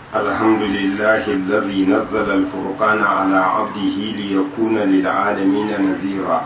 الحمد لله الذي نزل الفرقان على عبده ليكون للعالمين نذيرا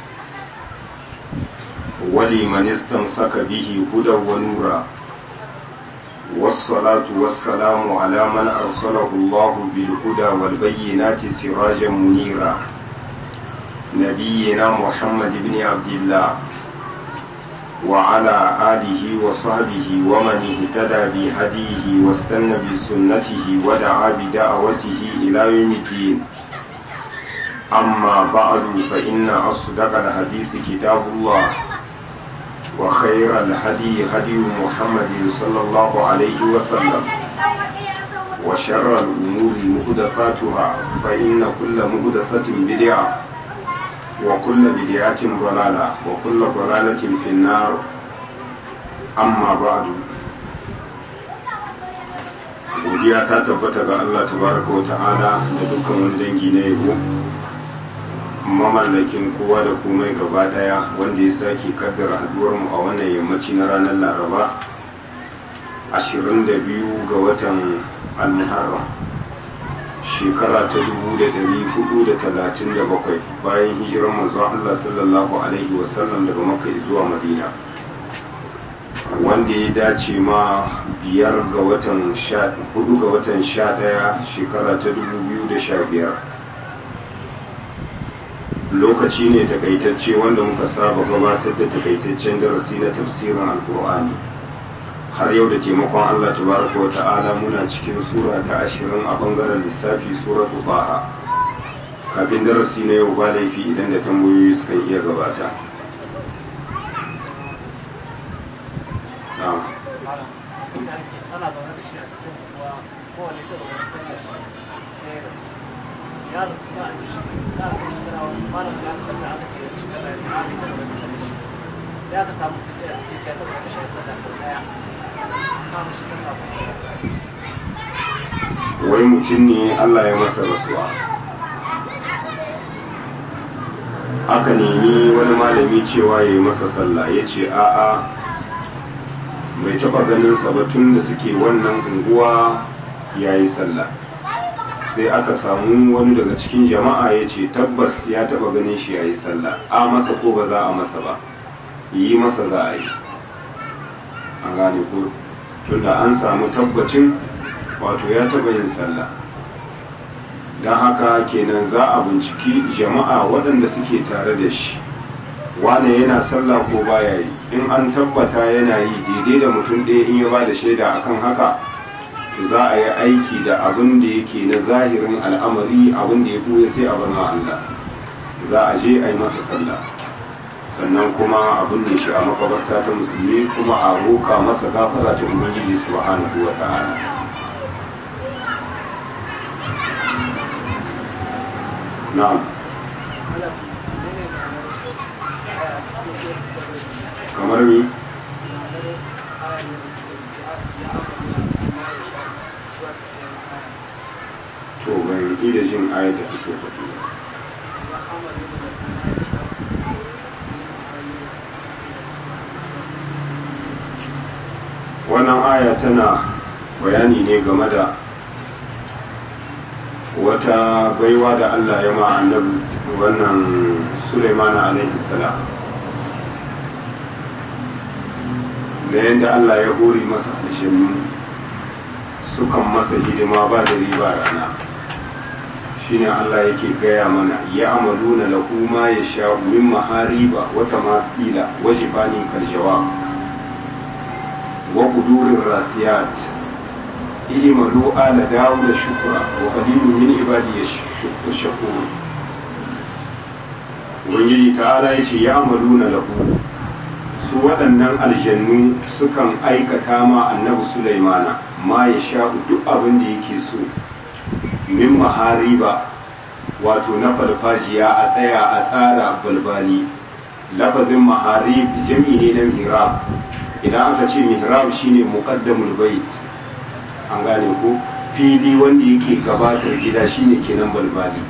ولمن استمسك به هدى ونورا والصلاة والسلام على من أرسله الله بالهدى والبينات سراجا منيرا نبينا محمد بن عبد الله وعلى آله وصحبه ومن اهتدى بهديه واستنى بسنته ودعا بدعوته إلى يوم الدين أما بعد فإن أصدق الحديث كتاب الله وخير الهدي هدي محمد صلى الله عليه وسلم وشر الأمور محدثاتها فإن كل محدثة بدعة وكل بدعة ضلالة وكل ضلالة في النار أما بعد godiya ta tabbata ga Allah tabaraka wa ta'ala da dukkan wani dangi na yabo mamallakin kowa da komai gaba daya wanda ya sake kaddara haduwar mu a wannan yammaci na ranar Laraba 22 ga watan Al-Muharram shekara ta 1437 bayan hijirar manzon Allah sallallahu alaihi wasallam daga Makka zuwa Madina wanda ya dace ma 4 ga watan 11 shekara ta 2015 lokaci ne takaitacce wanda muka saba gabatar da takaitaccen darasi na tafsirin alkur'ani har yau da taimakon Allah tabaraka wa ta'ala muna cikin sura ta 20 a bangaren lissafi suratu Taha kafin darasi na yau ba laifi idan da tambayoyi suka iya gabata ya ka samu fitiyar cikin cetar da kashe sallah sau daya wai mutum ne Allah ya masa rasuwa aka nemi wani malami cewa ya yi masa sallah ya ce a'a bai taba ganin sabatun da suke wannan unguwa ya yi sallah sai aka samu wani daga cikin jama'a ya ce tabbas ya taba ganin shi ya yi sallah a masa ko ba za a masa ba yi masa za a yi an gane ko tunda an samu tabbacin wato ya taba yin sallah don haka kenan za a binciki jama'a waɗanda suke tare da shi wane yana sallah ko baya yi in an tabbata yana yi daidai da mutum ɗaya in ya ba da shaida akan haka za a yi aiki da abin da yake na zahirin al'amari abin da ya buya sai a bar ma Allah za a je a yi masa sallah sannan kuma abin da shi a makabarta ta musulmi kuma a roƙa masa gafara ta ubangiji subhanahu wa ta'ala na'am kamar mi to bai yi da jin ayat da ake faɗi wannan aya tana bayani ne game da wata baiwa da Allah ya ma annabi wannan Sulaiman alaihi salam da yadda Allah ya hori masa alshinmu sukan masa hidima ba da riba rana shine Allah yake gaya mana ya amaluna lahu ma yasha min mahariba wa tamathila wa jifanin kaljawa wa qudurir rasiyat ilmalu ala dawud shukra wa qalilun min ibadi yashkur ubangiji ta'ala yace ya amaluna lahu su waɗannan aljannu sukan aikata ma annabi Sulaimana ma ya sha duk abin da yake so min mahariba wato na farfajiya a tsaya a tsara balbali lafazin maharib jami ne na mihrab idan aka ce mihrab shine muqaddamul bait an gane ko fili wanda yake gabatar gida shine kenan balbali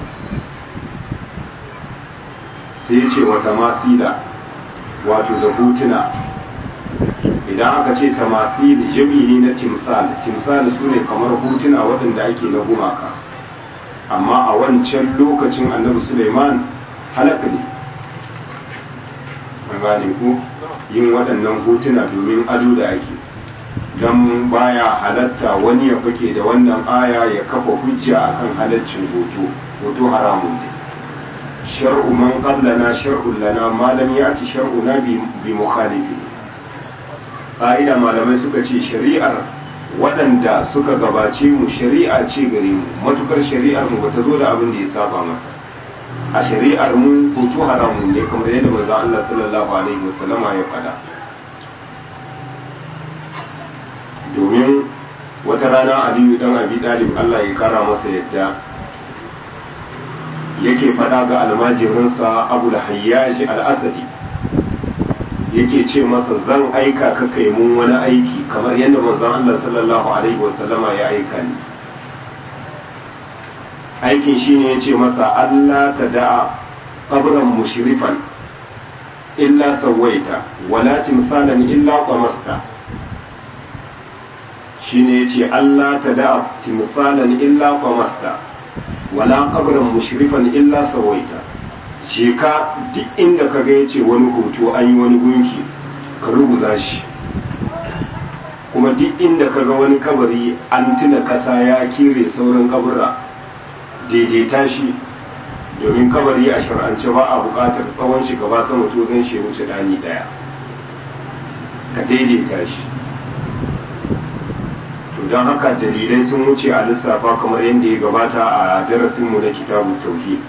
sai ce wata masila wato da hotuna idan aka ce tamasil jami'i ne na timsal su ne kamar hotuna waɗanda ake na gumaka, amma a wancan lokacin annabi Suleiman halaka ne gane ku yin waɗannan hotuna domin ado da ake, don baya halatta wani ya fake da wannan aya ya kafa hujja akan halaccin hoto haramun ne. shar'u man qablana shar'un lana ma lam ya'ti shar'una bi mukhalifi. Ƙa'ida malamai suka ce shari'ar waɗanda suka gabace mu shari'a ce gare mu matukar shari'ar mu bata zo da abin da ya saba masa. A shari'ar mu hoto haramun ne kamar yadda manzo Allah sallallahu alaihi wasallama ya faɗa. Domin wata rana Aliyu dan Abi Talib Allah ya kara masa yadda yake faɗa ga almajirinsa Abu al-Hayyaj al-Asadi, yake ce masa zan aika ka kai mun wani aiki kamar yadda manzon Allah sallallahu alaihi wasallama ya aika ni. Aikin shine yace masa Allah ta da'a qabran mushrifan illa sawaita wala timsalan illa qamasta. Shine yace Allah ta da'a timsalan illa qamasta wala qabran mushrifan illa sawaita. Je ka duk inda ka ga yace wani hoto an yi wani gunki ka ruguza shi, kuma duk inda ka ga wani kabari an tuna kasa ya kire sauran kabura daidaita shi, domin kabari a shar'ance ba a buƙatar tsawon shi gaba sama to zan shi wuce dani daya, ka daidaita shi. to don haka dalilai sun wuce a lissafa kamar yadda ya gabata a darasinmu na kitabun tauhid.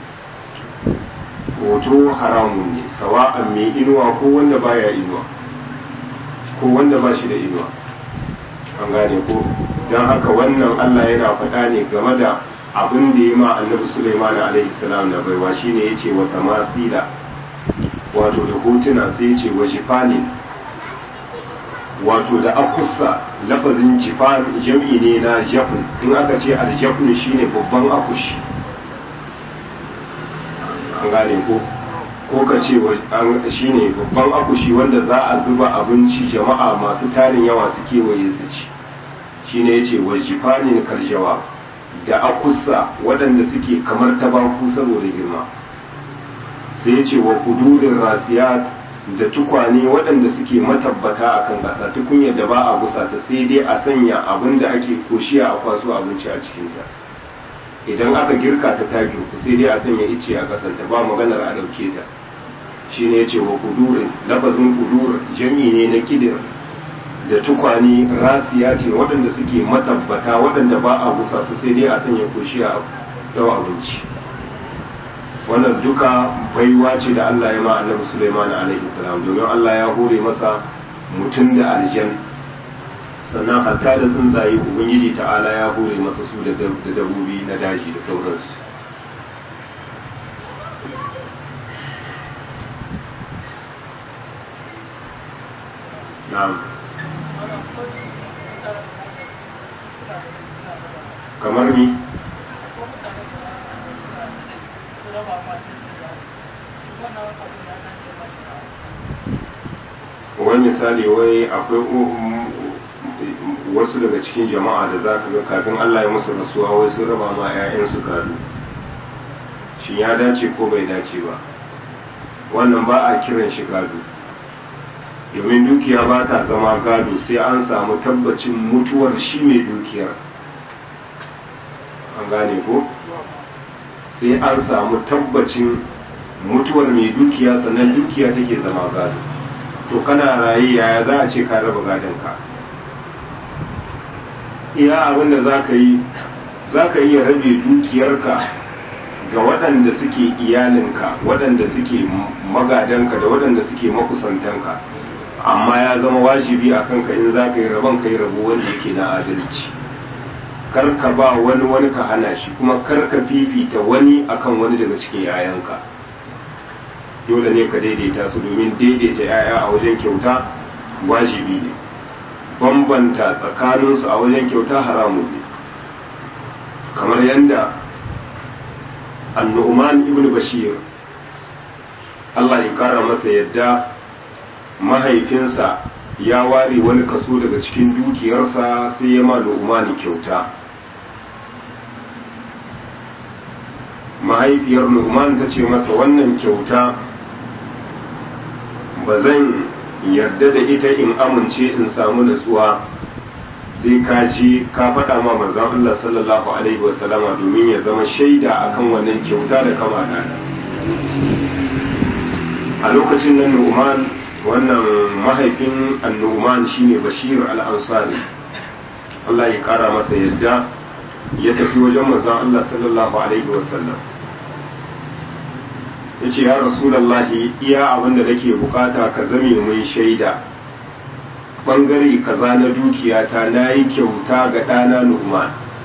hoto haramun ne sawa'an mai inuwa ko wanda baya inuwa ko wanda ba shi da inuwa, an gane ko. don haka wannan Allah yana faɗa ne game da abin da ya ma annabi Sulaiman alaihi salam na baiwa, shine yace wa tamasila, wato da hotuna, sai yace wa jifanin, wato da akussa. lafazin jifan jam'i ne na jafn, in aka ce aljafn shine babban akushi, an gane ko ka ce shine babban akushi wanda za a zuba abinci jama'a masu tarin yawa su kewaye su ci, shine yace wa jifanin karjawa, da akussa waɗanda suke kamar tabaku saboda girma. sai yace wa kudurin rasiyat, da tukwane waɗanda suke matabbata akan ƙasa, tukunyar da ba a gusa ta sai dai a sanya abin da ake koshiya a kwaso abinci a cikinta. idan aka girka ta ta girku sai dai a sanya ice a ƙasanta, ba maganar a ɗauke ta. shi ne ya ce wa kudurin, lafazin kudur jami ne na kidir, da tukwane rasiyatin waɗanda suke matabbata waɗanda ba a gusa su sai dai a sanya koshiya a ɗau abinci. wannan duka baiwa ce da Allah ya ma annabi Sulaiman alaihi salam, domin Allah ya hore masa mutum da aljan, sannan hatta da tsuntsaye ubangiji ta'ala ya hore masa su da dabbobi na daji da sauransu. na'am, kamar ni wani misali, wai akwai wasu daga cikin jama'a da za ka ga kafin Allah ya musu rasuwa wai sun raba ma 'ya'yansu gado. Shin ya dace ko bai dace ba? Wannan ba a kiran shi gado, domin dukiya ba ta zama gado sai an samu tabbacin mutuwar shi mai dukiyar, an gane ko? sai an samu tabbacin mutuwar mai dukiya sannan dukiya take zama gado. to kana raye yaya za a ce ka raba gadonka? iya abin da za ka iya rabe dukiyarka ga waɗanda suke iyalinka, waɗanda suke magadanka da waɗanda suke makusantanka, amma ya zama wajibi a kanka in za ka yi rabon ka yi rabo wanda yake na adalci. kar ka ba wani ka hana shi, kuma kar ka fifita wani akan wani daga cikin 'ya'yanka. dole ne ka daidaita su, domin daidaita 'ya'ya a wajen kyauta wajibi ne, bambanta tsakaninsu a wajen kyauta haramun ne. kamar yadda An-Nu'man ibn Bashir, Allah ya kara masa yadda, mahaifinsa ya ware wani kaso daga cikin dukiyarsa sai ya ma Nu'man kyauta. Mahaifiyar Nu'man ta ce masa wannan kyauta ba zan yarda da ita in amince in samu natsuwa sai ka je ka faɗa ma manzon Allah sallallahu alaihi wasallama domin ya zama shaida akan wannan kyauta da kama dana. A lokacin nan Nu'man, wannan mahaifin Nu'man shine Bashir al-Ansari, Allah ya kara masa yadda, ya tafi wajen manzon Allah sallallahu alaihi wasallam. Yace ya Rasulullahi, iya abin da nake bukata ka zame mun shaida bangare kaza na dukiyata nayi kyauta ga ɗana Nu'man.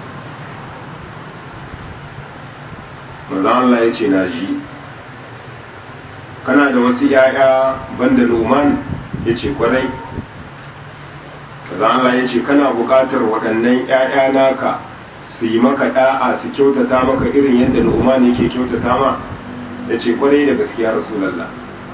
Manzon Allah yace na ji. Kana da wasu ‘ya'ya banda Nu'man? Ya ce kwarai. Kaza Allah ya ce kana buƙatar waɗannan ‘ya'ya naka su yi maka ɗa'a su kyautata maka irin yadda Nu'man yake kyautata ma? Ya ce kwarai da gaskiya Rasulallah.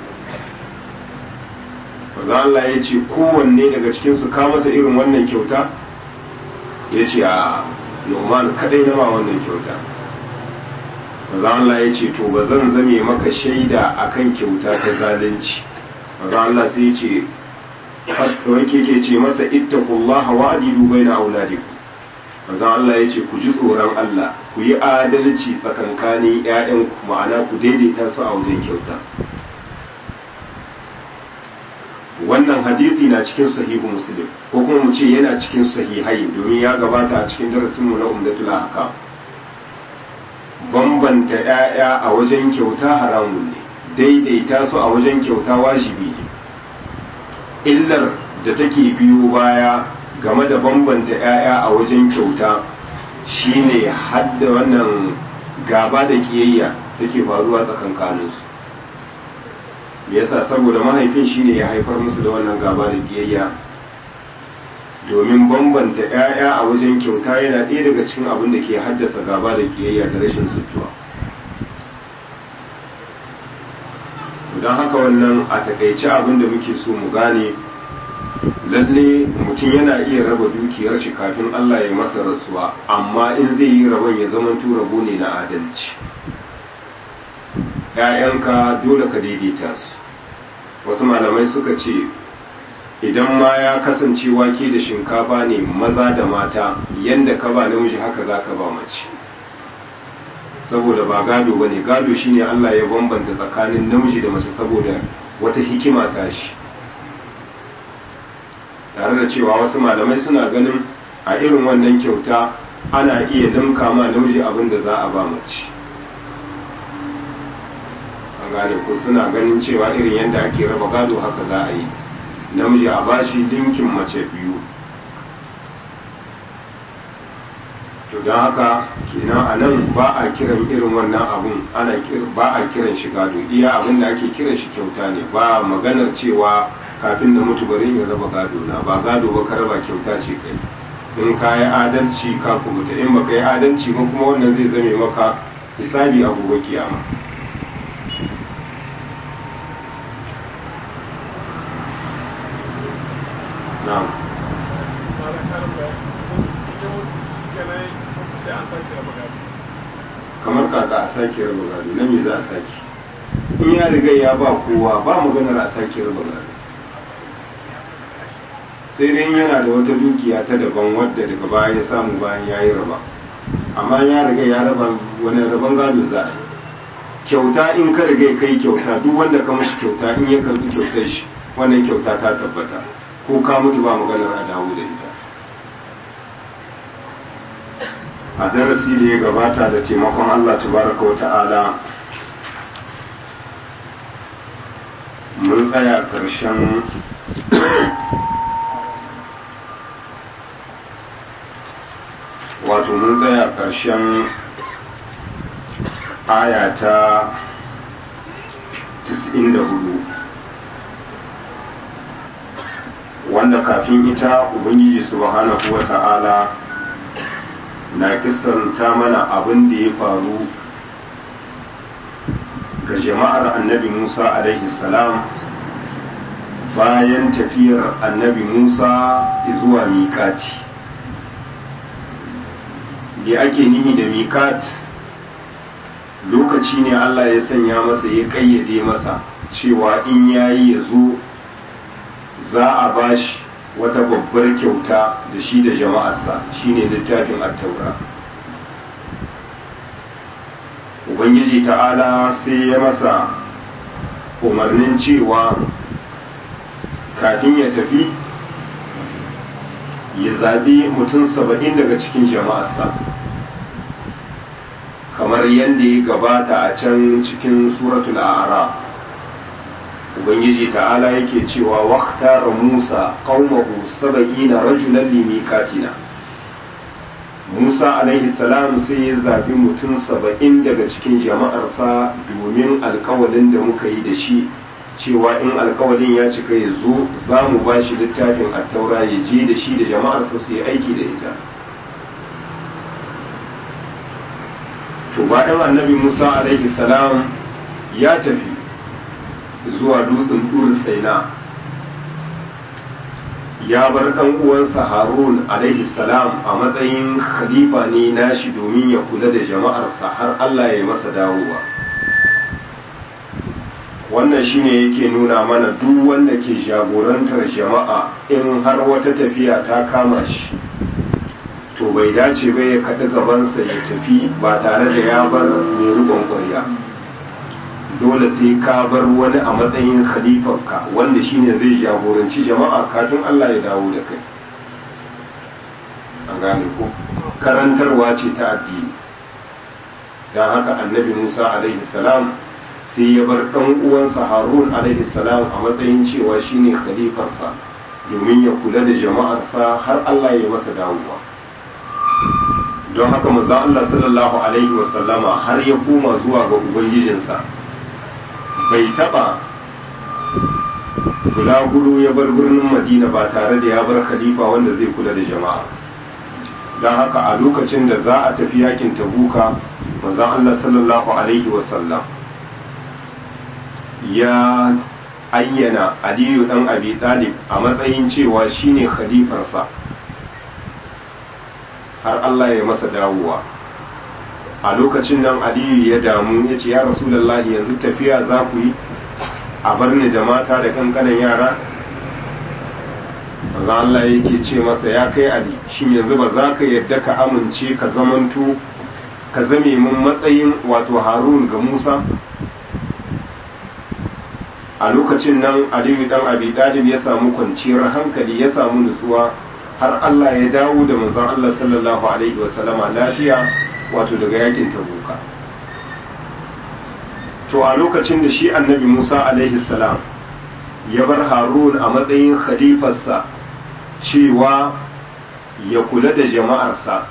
Kaza Allah ya ce kowanne daga cikinsu ka masa irin wannan kyauta? Ya ce a Nu'man kaɗai na ma wannan kyauta. maza Allah ya ce to ba zan zame maka shaida akan kyauta ta zalunci. maza Allah sai ya ce wake ke ce masa ittaqullaha wa adilu baina auladikum. maza Allah ya ce ku ji tsoron Allah, ku yi adalci tsakankanin ƴaƴanku, ma'ana ku daidaita su a wajen kyauta. wannan hadisi na cikin sahihu Muslim, ko kuma mu ce yana cikin sahihai domin ya gabata a cikin darasinmu na Umdatul Ahkam. Bambanta ‘ya'ya a wajen kyauta haramun ne, daidaita su a wajen kyauta wajibi ne. Illar da take biyo baya game da bambanta ‘ya'ya a wajen kyauta shine hadda wannan gaba da kiyayya take faruwa tsakankaninsu. Yasa saboda mahaifin shine ya haifar musu da wannan gaba da kiyayya, domin bambanta ‘ya'ya a wajen kyauta yana ɗaya daga cikin abin da ke haddasa gaba da kiyayya da rashin zuciya. don haka wannan a takaice abin da muke so mu gane, lalle mutum yana iya raba dukiyar shi kafin Allah ya masa rasuwa, amma in zai yi rabon ya zama rabo ne na adalci. ‘ya'yanka dole ka daidaita su. Wasu malamai suka ce idan ma ya kasance wake da shinkafa ne maza da mata, yanda ka ba namiji haka za ka ba mace, saboda ba gado ba ne. Gado shine Allah ya bambanta tsakanin namiji da mace saboda wata hikima ta shi, tare da cewa wasu malamai suna ganin a irin wannan kyauta ana iya dinka ma namiji abin da za a ba mace. an gane ko suna ganin cewa irin yadda ake raba gado haka za a yi, namiji a bashi dinkin mace biyu. to don haka kenan a nan ba a kiran irin wannan abun, ba a kiran shi gado, iya abin da ake kiran shi kyauta ne. ba maganar cewa kafin da mutu bari in raba gado na, ba gado ba, ka raba kyauta ce kai. in ka yi adalci ka kubuta, in baka yi adalci ba kuma wannan zai zame maka hisabi a gobe kiyama. na'am kamar kaka a sake raba gado, na me za a sake? in ya riga ya ba kowa ba maganar a sake raba gado, sai dai yana da wata dukiya ta daban wadda daga baya ya samu bayan ya yi raba. amma ya riga ya raba, wani raban gado za a yi? kyauta in ka riga kai kyauta, duk wanda ka mashi kyauta in ya karbi kyautar shi, wannan kyauta ta tabbata, ko ka mutu ba maganar a dawo da ita. a darasi da ya gabata da taimakon Allah tabaraka wa ta'ala mun tsaya ƙarshen mun tsaya ƙarshen aya ta 94, wanda kafin ita ubangiji subhanahu wa ta'ala na kissanta mana abin da ya faru ga jama'ar annabi Musa alaihi salam bayan tafiyar annabi Musa zuwa miƙati. Da ake nihi da miƙat lokaci ne Allah ya sanya masa ya ƙayyade masa cewa in yayi ya zo za a bashi wata babbar kyauta da shi da jama'arsa shine littafin at-taura. Ubangiji ta'ala sai ya masa umarnin cewa kafin ya tafi ya zaɓi mutum 70 daga cikin jama'arsa kamar yadda ya gabata a can cikin suratul a'raf. Ubangiji ta'ala yake cewa waqtara Musa qaumahu 70 rajulan limiqatina. Musa alaihi salam sai ya zabi mutum 70 daga cikin jama'arsa domin alkawalin da muka yi da shi cewa in alkawalin ya cika ya zo za mu ba shi littafin at-taura ya je da shi da jama'arsa su yi aiki da ita. To bayan annabi Musa alaihi salam ya tafi zuwa dutsen Dur Saina, ya bar ɗan uwansa Harun alaihi salam a matsayin khalifa ne nashi domin ya kula da jama'arsa har Allah ya masa dawowa. Wannan shine yake nuna mana duk wanda ke jagorantar jama'a in har wata tafiya ta kama shi to bai dace ba ya kaɗi gabansa ya tafi ba tare da ya bar mai riƙon ƙwarya. Dole sai ka bar wani a matsayin khalifarka wanda shine zai jagoranci jama'a kafin Allah ya dawo da kai. An gane ko karantarwa ce ta addini. Don haka annabi Musa alaihi salam sai ya bar ɗan uwansa Harun alaihi salam a matsayin cewa shine khalifarsa domin ya kula da jama'arsa har Allah ya masa dawowa. Don haka manzo Allah sallallahu alaihi wasallama har ya koma zuwa ga ubangijinsa bai taba bulaguro ya bar birnin Madina ba tare da ya bar khalifa wanda zai kula da jama'a. Don haka a lokacin da za a tafi yakin Tabuka manzo Allah sallallahu alaihi wasallam ya ayyana Aliyu dan Abi Talib a matsayin cewa shine khalifarsa har Allah ya masa dawowa. A lokacin nan Aliyu ya damu ya ce ya Rasulullahi yanzu tafiya za ku yi a bar ni da mata da kankanan yara. manzo Allah yake ce masa ya kai Ali shin yanzu ba za ka yadda ka amince ka zamanto ka zame mun matsayin wato Harun ga Musa. A lokacin nan Aliyu dan Abi Talib ya samu kwanciyar hankali ya samu nutsuwa har Allah ya dawo da manzon Allah sallallahu alaihi wasallama lafiya wato daga yakin Tabuka. To a lokacin da shi annabi Musa alaihi salam ya bar Harun a matsayin khalifarsa cewa ya kula da jama'arsa,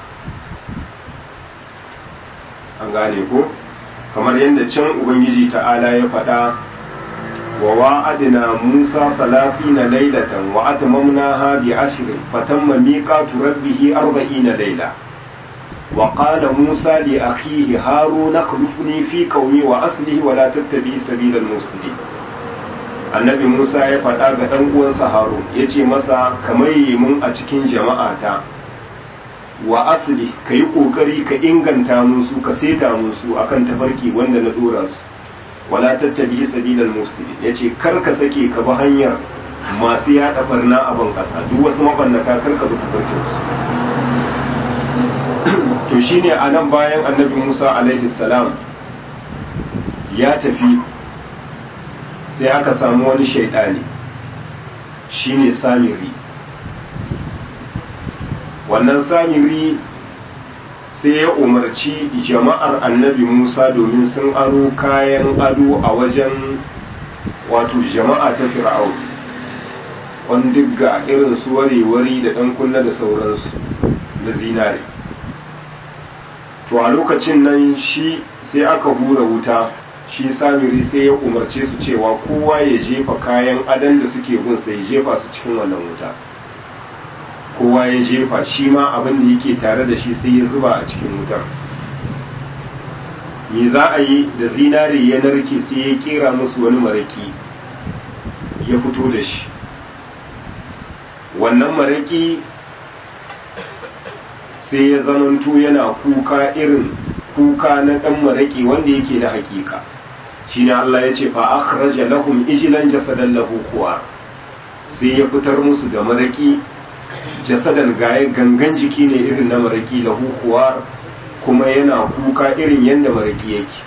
an gane ko kamar yadda can Ubangiji ta'ala ya faɗa wa wa'adna Musa 30 laylatan wa atmamnaha bi 10 fatamma miqatu rabbih 40 layla wa qala Musa li akhihi Harun akhlifni fi qawmi wa aslihi wa la tattabi sabilal mufsidin. Annabi Musa ya faɗa ga ɗan uwansa Harun yace masa kamar mun a cikin jama'ata wa asli kai kokari ka inganta musu ka seta musu akan tafarki wanda na dora su wala tattabi sabilal mufsidin yace kar ka sake ka bi hanyar masu yada barna a ban kasa duk wasu mabannata kar ka bi tafarkin su. To shine anan bayan annabi Musa alaihi salam ya tafi sai aka samu wani shaidani shine Samiri. Wannan Samiri sai ya umarci jama'ar annabi Musa domin sun aro kayan ado a wajen wato jama'a ta Fir'aun, wani digga irin su wari-wari da ɗan kunna da sauransu da zinare. To a lokacin nan shi sai aka hura wuta, shi Samiri sai ya umarce su cewa kowa ya jefa kayan adon da suke gunsa ya jefa su cikin wannan wuta. Kowa ya jefa shi ma abin da yake tare da shi sai ya zuba a cikin wutar. Me za a yi da zinare ya narke sai ya kera musu wani maraki ya fito da shi. Wannan maraki sai ya zamanto yana kuka irin kuka na ɗan maraki wanda yake na hakika. Shine Allah ya ce fa akhraja lahum ijlan jasadan lahu kuwar, sai ya fitar musu da maraki jasadan gaye gangan jiki ne irin na maraki lahu kuwar, kuma yana kuka irin yadda maraki yake.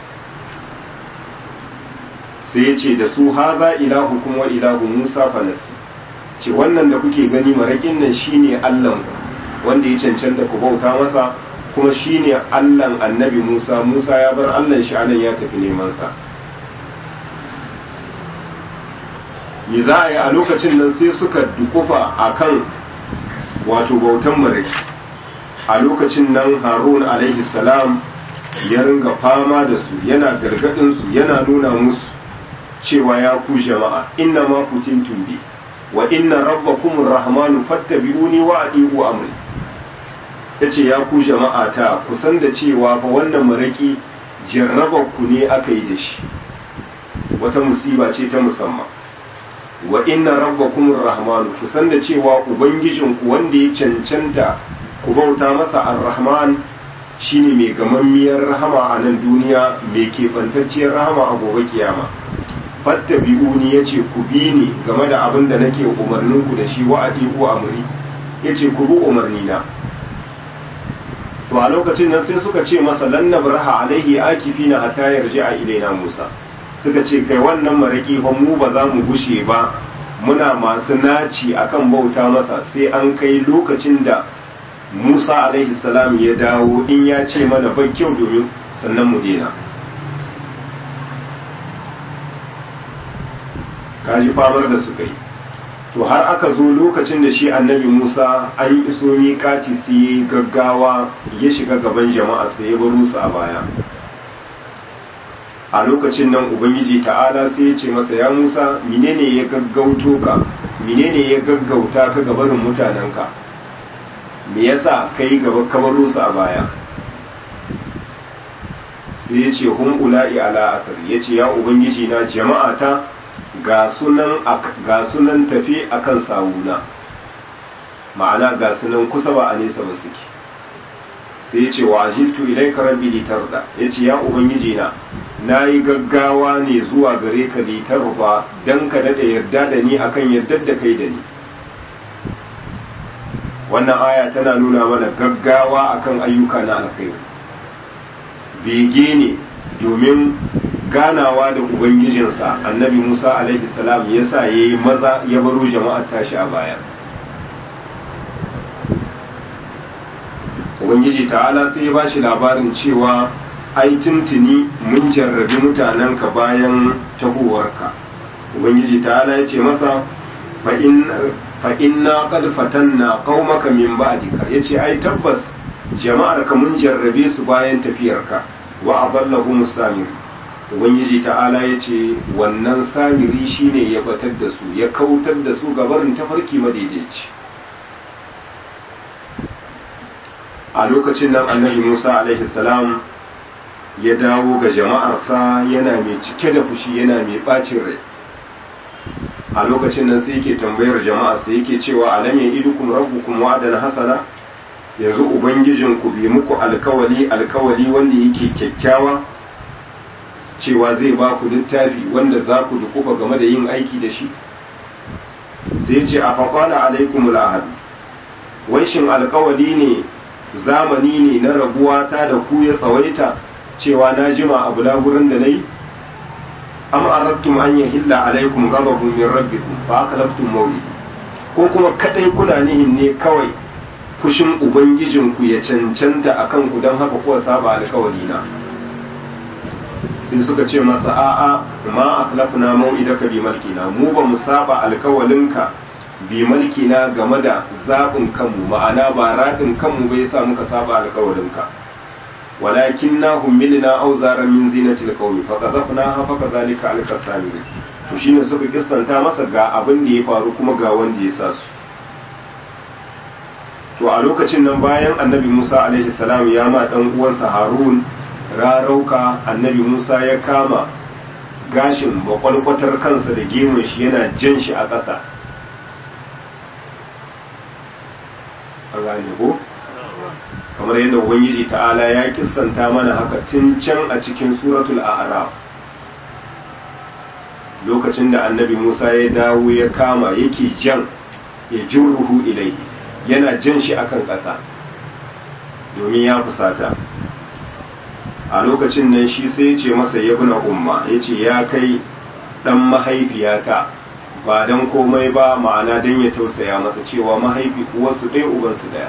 sai ya ce da su haza ilahu kuma ilahu Musa fanasi, ce wannan da kuke gani marakin nan shine Allah wanda ya cancanta ku bauta masa, kuma shine Allah annabi Musa. Musa ya bar Allah shi anan ya tafi neman sa. me za a yi a lokacin nan sai suka dukufa akan wato bautan maraki. A lokacin nan Harun alaihi salam ya ringa fama da su, yana gargadin su, yana nuna musu cewa ya ku jama'a inna ma futintum bi wa inna rabbakumur rahmanu fattabi'uni wa adi'u amri. yace ya ku jama'a ta ku san da cewa fa wannan maraki jarrabar ku ne aka yi da shi, wata musiba ce ta musamman. wa inna rabbakumur rahmanu, ku san da cewa ubangijinku wanda ya cancanta ku bauta masa ar-rahman shine mai gamammiyar rahama a nan duniya, mai kefantacciyar rahama a gobe kiyama. fattabi'uni yace ku bi ni game da abin da nake umarnin ku da shi, wa adi'u amri yace ku bi umarni na. to a lokacin nan sai suka ce masa lan nabraha alaihi akifina hatta yarji'a ilaina Musa, suka ce kai wannan maraki fa mu ba za mu gushe ba muna masu naci akan bauta masa sai an kai lokacin da Musa alaihi salam ya dawo, in ya ce mana bai kyau domin sannan mu dena. kaji famar da suka yi. to har aka zo lokacin da shi annabi Musa an iso miƙati sai gaggawa ya shiga gaban jama'a sai ya baro su a baya. a lokacin nan ubangiji ta'ala sai ya ce masa ya Musa menene ya gaggauto ka, menene ya gaggauta ka gabanin mutanenka, me yasa kai gaba ka baro su a baya? sai ya ce hum ula'i ala athar, ya ce ya ubangiji na jama'a ta ga sunan tafi akan sawuna, ma'ana ga sunan kusa ba a nesa ba suke. sai ya ce wa ajiltu ilaika rabbi litarda, ya ce ya ubangiji na yi gaggawa ne zuwa gare ka litarda dan ka dada yarda da ni akan yardar da kai da ni. wannan aya tana nuna mana gaggawa akan ayyuka na alkhairi, bege ne domin ganawa da ubangijinsa. annabi Musa alaihi salam yasa yayi maza ya baro jama'ar tashi a baya. ubangiji ta'ala sai ya bashi labarin cewa ai tuntuni mun jarrabi mutanenka bayan tahowarka. ubangiji ta'ala ya ce masa fa inna qad fatanna qaumaka min ba'dika, yace ai tabbas jama'arka mun jarrabe su bayan tafiyarka. wa adallahum samir, ubangiji ta'ala yace wannan samiri shine ya batar da su, ya kautar da su gabarin tafarki madaidaici. a lokacin nan annabi Musa alaihi salam ya dawo ga jama'arsa yana mai cike da fushi, yana mai bacin rai. a lokacin nan sai yake tambayar jama'arsa yake cewa alam ya'idukum rabbukum wa'dan hasana, yanzu ubangijinku bai muku alkawali wanda yake kyakkyawa cewa zai ba ku littafi wanda za ku dukufa game da yin aiki da shi? sai ce a faƙwala alaikumul ahad, wai shin alkawali ne, zamani ne na rabuwa ta da ku ya tsawaita cewa na jima a bulagurin da na yi? am arattum an yahilla alaikum ghadabun min rabbikum fa akalaftum mawli, ko kuma kadai kuna nihin ne kawai fushin ubangijinku ya cancanta akan ku don haka kuwa saba alkawali na? sai suka ce masa a'a ma akhlafna mau'idaka bi malkina, mu ba mu saba alkawalinka bi malkina game da zaɓin kanmu, ma'ana ba raɗin kanmu bai sa muka saba alkawalinka. walakin na hummilina auzaran min zinatil qaumi fa qadhafnaha fa kadhalika alqasami. to shine suka kissanta masa ga abin da ya faru kuma ga wanda ya sa su. to a lokacin nan bayan annabi Musa alaihi salam ya ma dan uwansa Harun rarauka, annabi Musa ya kama gashin makwalkwatar kansa da gemun shi yana jan shi a ƙasa. An gane ko? Kamar yadda Ubangiji ta'ala ya kissanta mana haka tun can a cikin suratul a'raf, lokacin da annabi Musa ya dawo ya kama yake jan ya jurruhu ilaihi, yana jan shi akan ƙasa domin ya fusata. A lokacin nan shi sai ya ce masa yabna umma, ya ce ya kai ɗan mahaifiyata, ba don komai ba, ma'ana don ya tausaya masa cewa mahaifi uwarsu ɗaya ubansu ɗaya.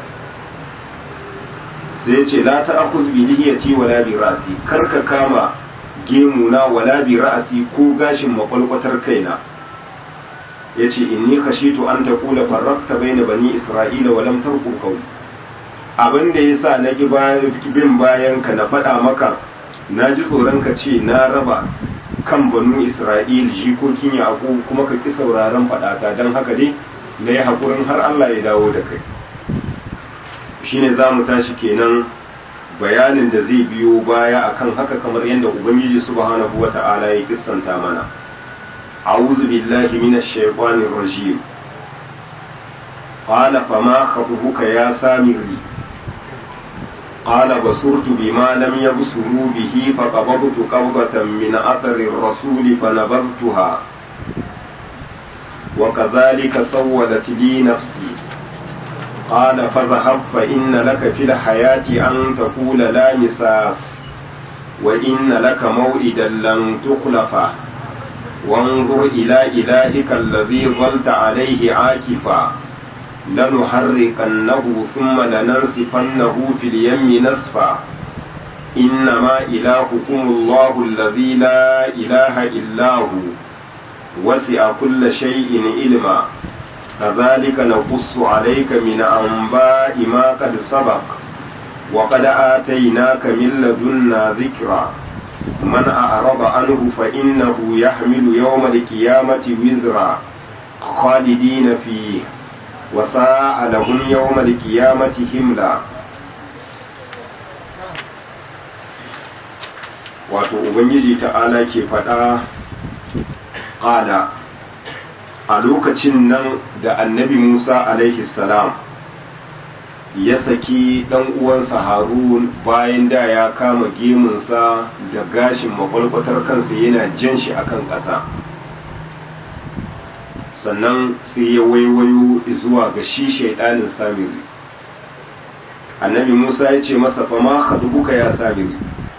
Sai ya ce la ta'khuz bi lihiyati wala bi ra'si, karka kama gemuna wala bi ra'si ko gashin makwalkwatar kaina. Yace inni khashitu an taqula farraqta baina bani isra'ila wa lam tarqu qawli. Abin da yasa na bin bayan ka na faɗa maka, na ji tsoron ka ce na raba kan banu Isra'il jikokin Yaƙub kuma ka ƙi sauraron faɗata, don haka dai na yi haƙurin har Allah ya dawo da kai. Shine za mu tashi kenan bayanin da zai biyo baya akan haka, kamar yadda Ubangiji subhanahu wa ta'ala ya kissanta mana. A'udhu billahi minash shaitanir rajim. Qala fama khabuka ya samiri. قال بصرت بما لم يبصروا به فقبضت قبضة من أثر الرسول فنبذتها وكذلك سولت لي نفسي. قال فاذهب فإن لك في الحياة أن تقول لا مساس وإن لك موئدا لن تخلفه وانظر إلى إلهك الذي ظلت عليه عاكفا لنحرقنه ثم لننسفنه في اليم نسفا إنما إلهكم الله الذي لا إله إلا هو وسع كل شيء علما كذلك نقص عليك من أنباء ما قد سبق وقد آتيناك من لدنا ذكرا من أعرض عنه فإنه يحمل يوم القيامة وزرا خالدين فيه وساء لهم يوم القيامة حملا. wato ubangiji ta'ala ke faɗa ƙala a lokacin nan da annabi Musa alaihi salam ya saki ɗan uwansa Harun bayan da ya kama gemunsa da gashin makwalkwatar kansa yana jan shi akan ƙasa, sannan sai ya waiwayo zuwa ga shi shaidanin Samiri. Annabi Musa ya ce masa fama khadubuka ya Samiri,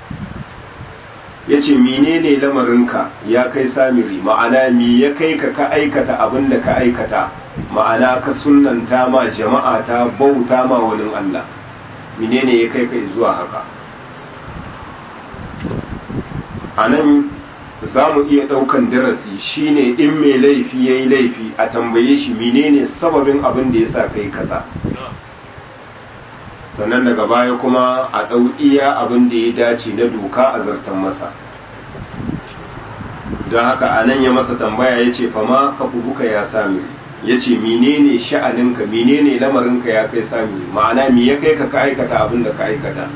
ya ce menene lamarinka ya kai Samiri, ma'ana mi ya kai ka aikata abin da ka aikata, ma'ana ka sunnanta ma jama'a ta bauta ma wani Allah, menene ya kai ka zuwa haka. A nan za mu iya ɗaukan darasi shine in mai laifi ya yi laifi a tambaye shi menene sababin abin da ya sa kai kaza, sannan daga baya kuma a ɗau iya abin da ya dace na doka a zartan masa. don haka a nan ya masa tambaya ya ce fama kafubuka ya Samiri, ya ce menene sha'aninka, menene lamarinka ya kai Samiri, ma'ana me ya kai ka aikata abin da ka aikata.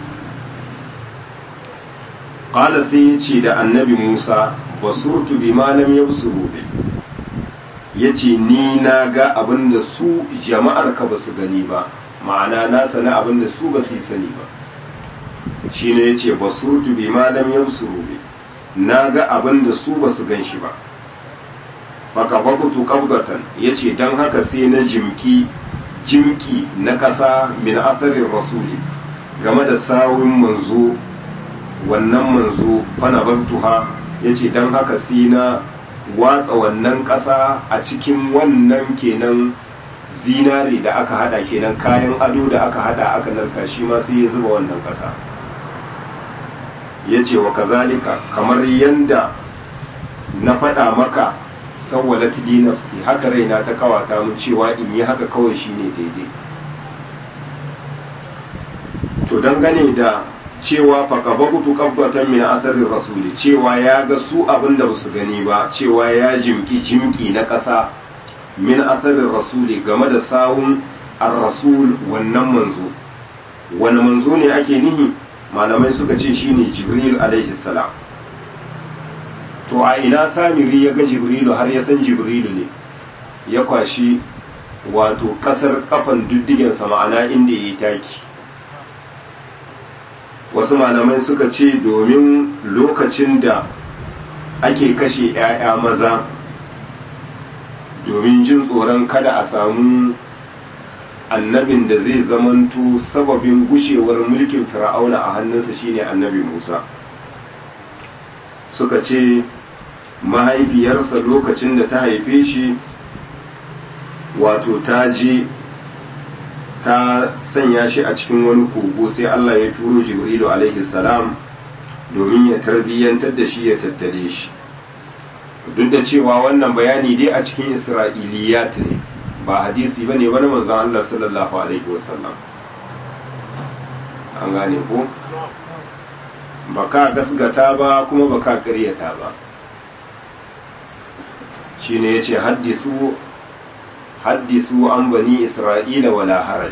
Ƙala sai ya ce da annabi Musa basurtu bi malam ya busuru bi, ya ce ni na ga abin da su jama'ar ka ba su gani ba, ma'ana na sani abin da su ba su yi sani ba. Shi ne ya ce basurtu bi malam ya busuru bi, na ga abin da su ba su gan shi ba. Fakababutu kabgatan, ya ce don haka sai na jimki na ƙasa min asarin rasuli game da sawun manzo, wannan manzo fana baztuha, ya ce don haka sai na watsa wannan ƙasa a cikin wannan kenan zinare da aka hada, kenan kayan ado da aka hada aka narka, shi ma sai ya zuba wannan ƙasa. Ya ce wa kazalika, kamar yanda na faɗa maka sawwalat li nafsi, haka raina ta kawata mu cewa in yi haka kawai shine daidai. To dangane da cewa faqabatu qabbatan min asarin rasuli, cewa ya ga su abin da basu gani ba, cewa ya jimki na ƙasa min asarin rasuli game da sawun ar-rasul, wannan manzo. Wani manzo ne ake nihi? Malamai suka ce shine Jibril alaihi salam. to a ina samiri ya ga jibrilu har ya san jibrilu ne ya kwashi wato kasar kafan diddigensa ma'ana inda ya yi taki. Wasu malamai suka ce domin lokacin da ake kashe 'ya'ya maza domin jin tsoron kada a samu annabin da zai zamanto sababin gushewar mulkin fir'auna a hannunsa shine annabi Musa, suka ce mahaifiyarsa lokacin da ta haife shi wato ta je ta sanya shi a cikin wani kogo, sai Allah ya turo Jibrilu alaihi salam domin ya tarbiyyantar da shi ya tattale shi. Duk da cewa wannan bayani dai a cikin Isra'iliyat ne, ba hadisi bane ba na manzon Allah sallallahu alaihi wasallam. An gane ko? Baka gasgata ba kuma baka ƙaryata ba. Shine yace haddisu an bani Isra'ila wala haraj.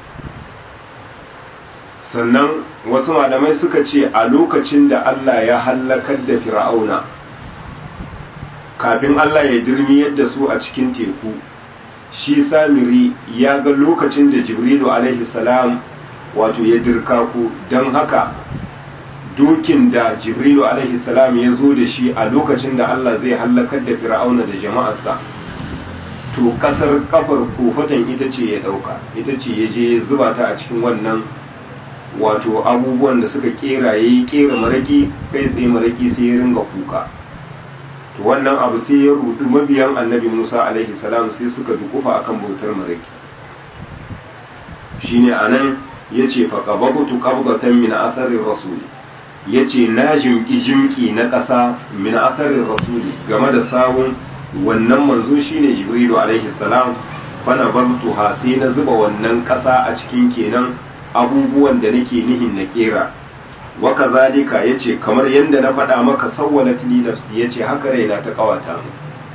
Sannan wasu malamai suka ce a lokacin da Allah ya hallakar da Fir'auna, kafin Allah ya dirmiyar da su a cikin teku, shi Samiri ya ga lokacin da Jibrilu alaihi salam wato ya dirka ku, don haka dokin da Jibrilu alaihi salam ya zo da shi a lokacin da Allah zai hallakar da Fir'auna da jama'arsa, to kasar kafar kofatan ita ce ya dauka, ita ce ya je zuba ta a cikin wannan wato abubuwan da suka kera, yayi kera maraki, kai tsaye maraki sai ya ringa kuka. To wannan abu sai ya rudu mabiyan annabi Musa alaihi salam, sai suka dukufa akan bautar maraki. Shine anan yace fa qabatu qabdatan min atharir rasuli, yace na jimki na ƙasa min atharir rasuli game da sawun wannan manzo shine Jibrilu alaihi salam, fana bartuha sai na zuba wannan ƙasa a cikin kenan abubuwan da nake nihin na kera. Wa kazalika yace kamar yanda na faɗa maka sawwalat li nafsi, yace haka raina ta kawata mu,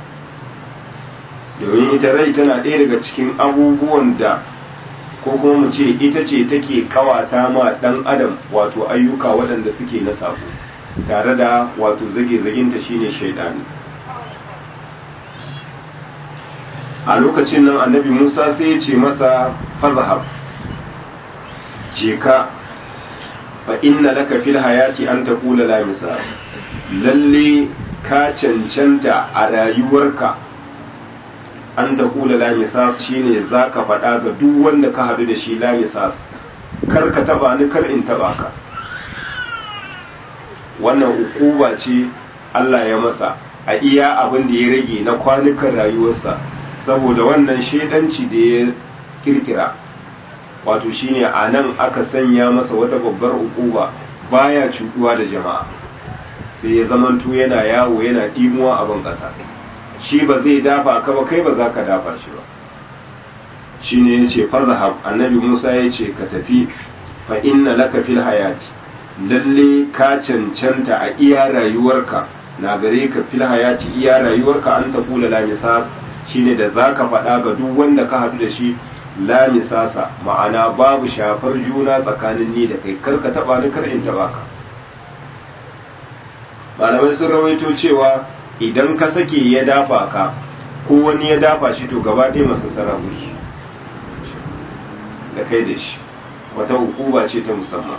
domin ita rai tana ɗaya daga cikin abubuwan da ko kuma mu ce ita ce take kawata ma ɗan adam wato ayyuka waɗanda suke na sabo, tare da wato zage-zaginta shine shaidani. A lokacin nan annabi Musa sai ya ce masa fazhab, je ka, fa inna laka fil hayati an taqula la misas, lalle ka cancanta a rayuwarka an taqula la misas, shine zaka faɗa ga duk wanda ka hadu da shi la misas, kar ka taba ni kar in taba ka. Wannan ukuba ce Allah ya masa a iya abin da ya rage na kwanukan rayuwarsa, saboda wannan shedanci da ya kirkira. Wato shine a nan aka sanya masa wata babbar ukuba, baya cuɗuwa da jama'a, sai ya zamanto yana yawo yana ɗimuwa a ban ƙasa, shi ba zai dafa ka ba, kai ba za ka dafa shi ba. Shine ya ce fazhab, annabi Musa ya ce ka tafi, fa inna laka fil hayati, lalle ka cancanta a iya rayuwarka, na gare ka fil hayati iya rayuwarka an taqula la misas, shine da zaka faɗa ga duk wanda ka haɗu da shi la misasa, ma'ana babu shafar juna tsakanin ni da kai, kar ka taba ni kar in taba ka. Malamai sun rawaito cewa idan ka sake ya dafa ka ko wani ya dafa shi, to gaba ɗaya masassara wuri da kai da shi, wata hukuma ce ta musamman.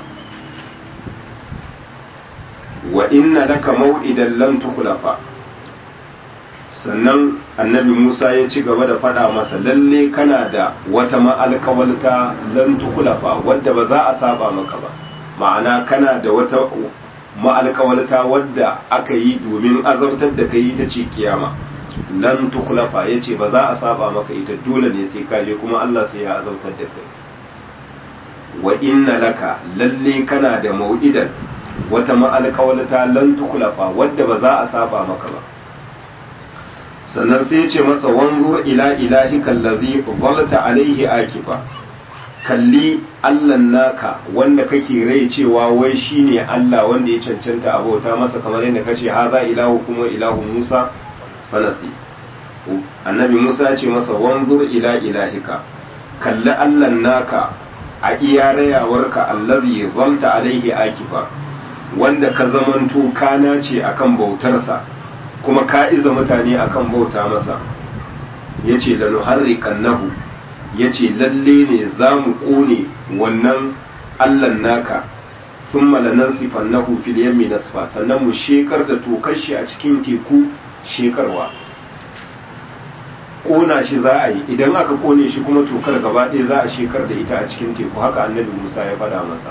Wa inna laka maw'idan lan tukhlafa, sannan annabi Musa ya ci gaba da faɗa masa lalle kana da wata ma'alƙawalta lan tukulafa wadda ba za a saba maka ba, ma'ana kana da wata ma'alƙawalta wadda aka yi domin azabtar da kai, ita ce kiyama. Lan tukulafa yace ba za a saba maka ita, dole ne sai ka je kuma Allah sai ya azabtar da kai. Wa inna laka, lalle kana da mau'idan wata ma'alƙawalta lan tukulafa wadda ba za a saba maka ba. Sannan sai ya ce masa wanzur ila ilahika allazi dhalta alaihi akifa, kalli Allahn naka wanda kake rai cewa wai shine Allah wanda ya cancanta abota masa, kamar yadda kace haza ilahu kuma ilahu Musa fanasi. Annabi Musa ya ce masa wanzur ila ilahika, kalli Allahn naka a iya rayawarka allazi dhalta alaihi akifa, wanda ka zamanto kana ce akan bautarsa kuma ka iza mutane akan bauta masa yace da nuharriqannahu yace lalle ne zamu kone wannan allan naka thumma lanansifannahu fil yammi nasfa sannan mu shekar da tokar shi a cikin teku shekarwa kona shi za a yi idan aka kone shi kuma tokar gaba ɗaya za a shekar da ita a cikin teku haka annabi Musa ya faɗa masa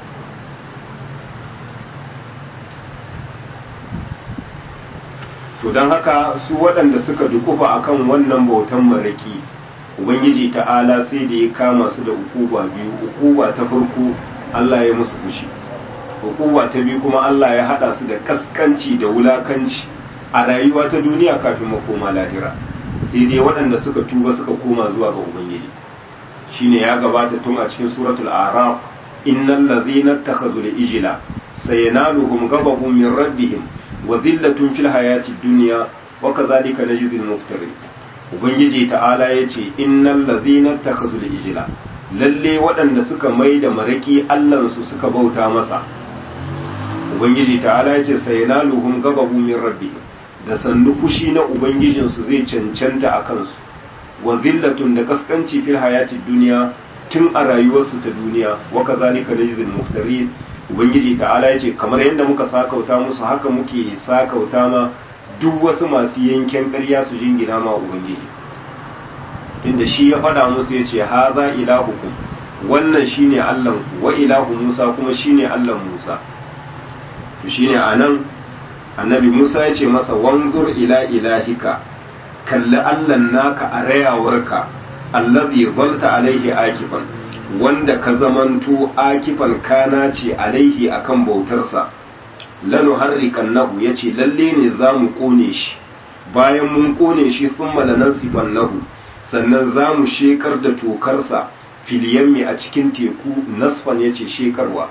to don haka su waɗanda suka dukufa akan wannan bautan maraki ubangiji ta'ala sai da ya kama su da ukuba biyu ukuba ta farko Allah ya musu fushi ukuba ta biyu kuma Allah ya hada su da kaskanci da wulakanci a rayuwa ta duniya kafin makoma lahira sai dai waɗanda suka tuba suka koma zuwa ga ubangiji shine ya gabata tun a cikin suratul araf innal ladzina ittakhadhu al-ijla sayanaluhum ghadabun min rabbihim wa dhillatun fil hayati dunya wa kadhalika najzil muftarin ubangiji ta'ala yace innal ladzina ittakhadhu al-ijla lalle waɗanda suka maida maraki allansu suka bauta masa ubangiji ta'ala yace sayanaluhum ghadabun min rabbihim da sannu fushi na ubangijinsu zai cancanta a kansu wa zillatun da kaskanci fil hayatid duniya tun a rayuwarsu ta duniya wa kazalika najzil muftarin ubangiji ta'ala yace kamar yadda muka sakauta musu haka muke sakauta ma duk wasu masu yanken ƙarya su jingina ma ubangiji inda shi ya faɗa musu yace haza ilahukum wannan shine Allahnku wa ilahu Musa kuma shine Allahn Musa to shine anan annabi Musa ya ce masa wanzur ila ilahika kalli allan naka a rayawarka allazi zalta alaihi akifan wanda ka zamanto akifan kana ce alaihi akan bautarsa lanu harrikannahu yace lalle ne zamu kone shi bayan mun kone shi thumma lanansifannahu sannan zamu shekar da tokarsa fil yammi a cikin teku nasfan yace shekarwa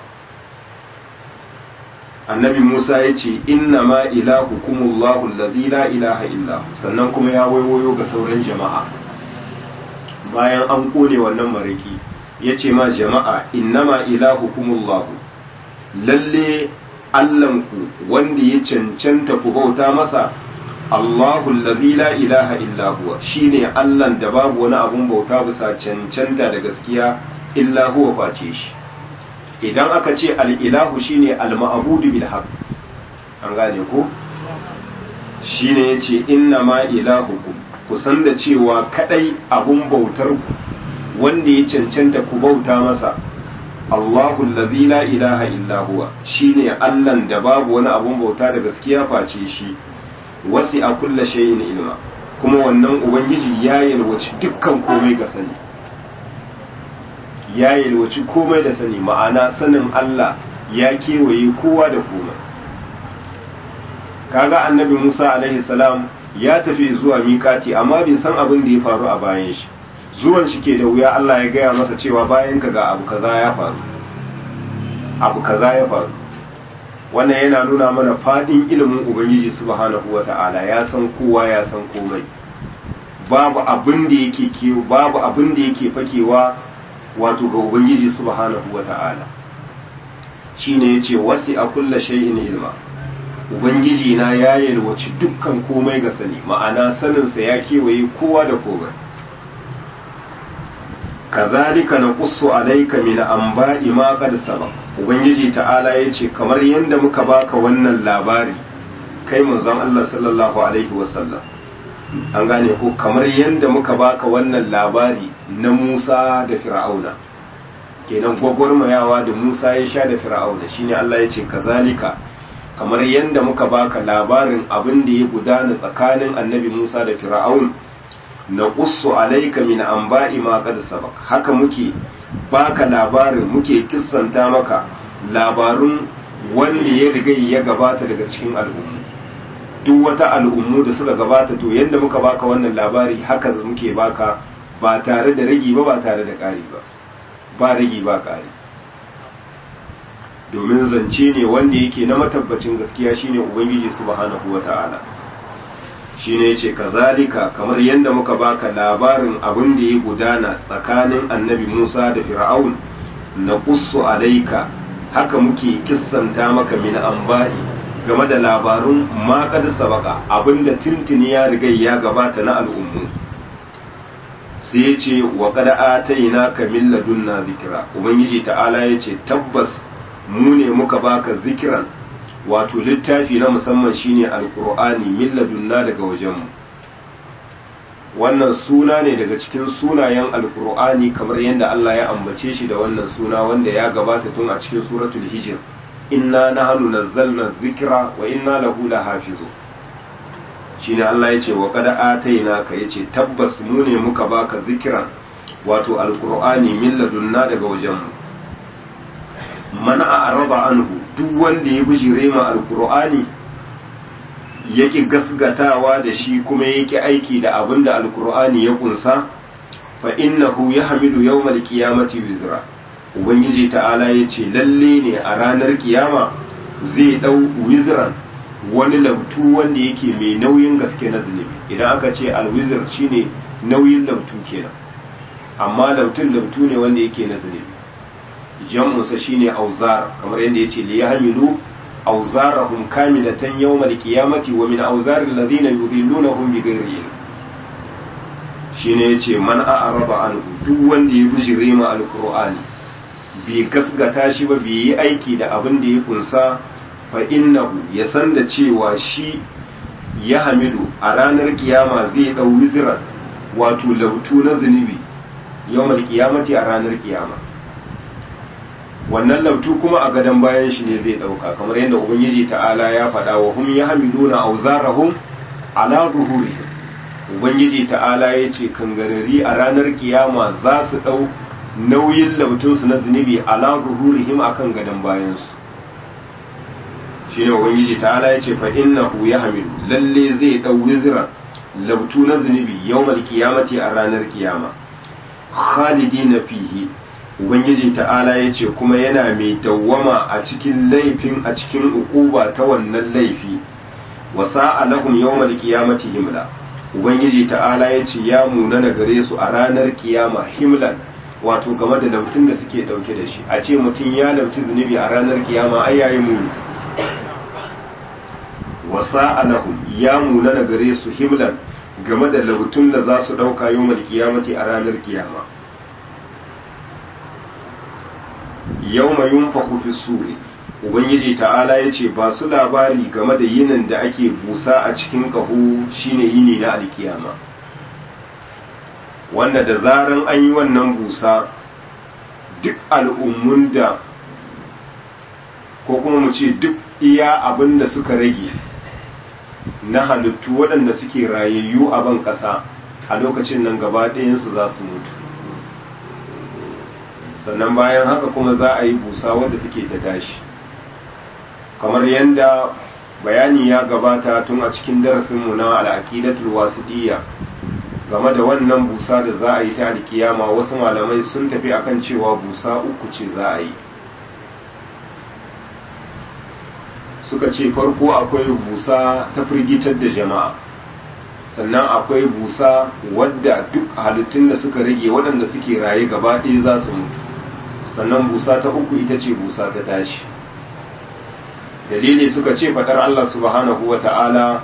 annabi Musa ya ce inna ma ilahukumullahu allazi la ilaha illa sannan kuma ya waiwayo ga sauran jama'a bayan an kone wannan maraki ya ce ma jama'a inna ma ilahukumullahu lalle allanku wanda ya cancanta ku bauta masa Allahu allazi la ilaha illa huwa shine allan da babu wani abun bauta bisa cancanta da gaskiya illa huwa face shi idan aka ce al'ilahu shine al-ma'abudu bil haqq an gane ko shine yace inna ma ilahukum ku san da cewa kadai abun bautar ku wanda ya cancanta ku bauta masa Allahu allazi la ilaha illa huwa shine Allahn da babu wani abun bauta da gaskiya face shi wasi'a kulli shay'in ilma kuma wannan ubangiji ya yalwaci dukkan komai ga sani ya yalwaci komai da sani ma'ana sanin Allah ya kewaye kowa da komai kaga annabi Musa alaihi salam ya tafi zuwa miƙati amma bai san abin da ya faru a bayan shi zuwan shi ke da wuya Allah ya gaya masa cewa bayan ka ga abu kaza ya faru abu kaza ya faru wannan yana nuna mana fadin ilimin ubangiji subhanahu wata'ala ya san kowa ya san komai babu abin da yake babu abin da yake fakewa wato ga ubangiji subhanahu wata'ala shine yace wasi a kullu shay'in ilma ubangiji na ya yalwaci dukkan komai ga sani ma'ana sanin sa ya kewaye kowa da komai kazalika naqussu alayka min anba'i ma qad sabaq ubangiji ta'ala yace kamar yanda muka baka wannan labari kai manzon Allah sallallahu alaihi wasallam an gane ko kamar yadda muka baka wannan labari na Musa da Fir'auna kenan gwagwarmayawa da Musa ya sha da Fir'auna shine Allah ya ce kazalika kamar yadda muka baka labarin abin da ya gudana tsakanin annabi Musa da Fir'aun na qussu alayka min anba'i ma qad sabaq haka muke baka labarin muke kissanta maka labarun wanda ya riga ya gabata daga cikin al'umma duk wata al'ummu da suka gabata to yadda muka baka wannan labari haka muke baka ba tare da ragi ba tare da ƙari ba ragi ba ƙari domin zance ne wanda yake na matabbacin gaskiya shine ubangiji subhanahu wata'ala shine yace kazalika kamar yadda muka baka labarin abin da ya gudana tsakanin annabi Musa da Fir'aun na qussu alayka haka muke kissanta maka min anba'i game da labarun ma qad sabaka abinda tintini ya riga ya gabata na al'ummu sai ya ce wa qad atainaka min ladunna zikra ubangiji ta'ala ya ce tabbas mu ne muka baka zikiran wato littafi na musamman shine alqur'ani min ladunna daga wajenmu wannan suna ne daga cikin sunayen alqur'ani kamar yadda Allah ya ambace shi da wannan suna wanda ya gabata tun a cikin suratul hijr inna nahnu nazzalna dhikra wa inna lahu lahafizun shine Allah yace wa qad atainaka yace tabbas mu ne muka baka zikran wato alqur'ani min ladunna daga wajenmu man a'rada anhu duk wanda ya bijire ma alqur'ani yake gasgatawa da shi kuma yake aiki da abinda alqur'ani ya kunsa fa innahu yahmilu yawmal qiyamati wizra ubangiji ta'ala yace lalle ne a ranar kiyama zai dau wizran wani labtu wanda yake mai nauyin gaske na zunubi idan aka ce alwizr shine nauyin labtu kenan amma labtu ne wanda yake na zunubi jam'usa shine auzar kamar yadda yace li yahmilu auzarahum kamilatan yawmal qiyamati wa min auzaril ladina yudillunahum bighairi ilm shine yace man a'rada anhu duk wanda ya bijire ma alqur'ani bai gasgata shi ba bai yi aiki da abin da ya kunsa fa innahu ya san da cewa shi ya hamilu a ranar kiyama zai dau wizran wato lautu na zunubi yawmal qiyamati a ranar kiyama wannan lautu kuma a gadon bayan shi ne zai dauka kamar yadda ubangiji ta'ala ya faɗa wa hum yahmiluna awzarahum ala zuhurihim ubangiji ta'ala ya ce kangarari a ranar kiyama za su dau nauyin lautunsu na zunubi ala zuhurihim akan gadon bayansu shine ubangiji ta'ala ya ce fa innahu yahmilu lalle zai dau wizra lautu na zunubi yawmal qiyamati a ranar kiyama khalidina fihi ubangiji ta'ala ya ce kuma yana mai dawwama a cikin laifin a cikin ukuba ta wannan laifi wa sa'a lahum yawmal qiyamati himla ubangiji ta'ala ya ce ya munana gare su a ranar kiyama himlan wato game da lautun da suke dauke da shi a ce mutum ya lauci zunubi a ranar kiyama ai yayi muni wa sa'a lahum ya munana gare su himlan game da lautun da za su dauka yawmal qiyamati a ranar kiyama yawma yunfaku fi suri ubangiji ta'ala yace ba su labari game da yinin da ake busa a cikin kaho shine yini na alkiyama wanda da zaran an yi wannan busa duk al'ummun da ko kuma mu ce duk iya abin da suka rage na halittu waɗanda suke rayayyu a ban ƙasa a lokacin nan gaba ɗayansu za su mutu sannan bayan haka kuma za a yi busa wadda take ta tashi kamar yadda bayani ya gabata tun a cikin darasinmu na al'aqidatul wasiɗiyya game da wannan busa da za a yi ta alkiyama wasu malamai sun tafi akan cewa busa uku ce za a yi suka ce farko akwai busa ta firgitar da jama'a sannan akwai busa wadda duk halittun da suka rage waɗanda suke raye gaba ɗaya za su mutu sannan busa ta uku ita ce busa ta tashi dalili suka ce faɗar Allah subhanahu wa ta'ala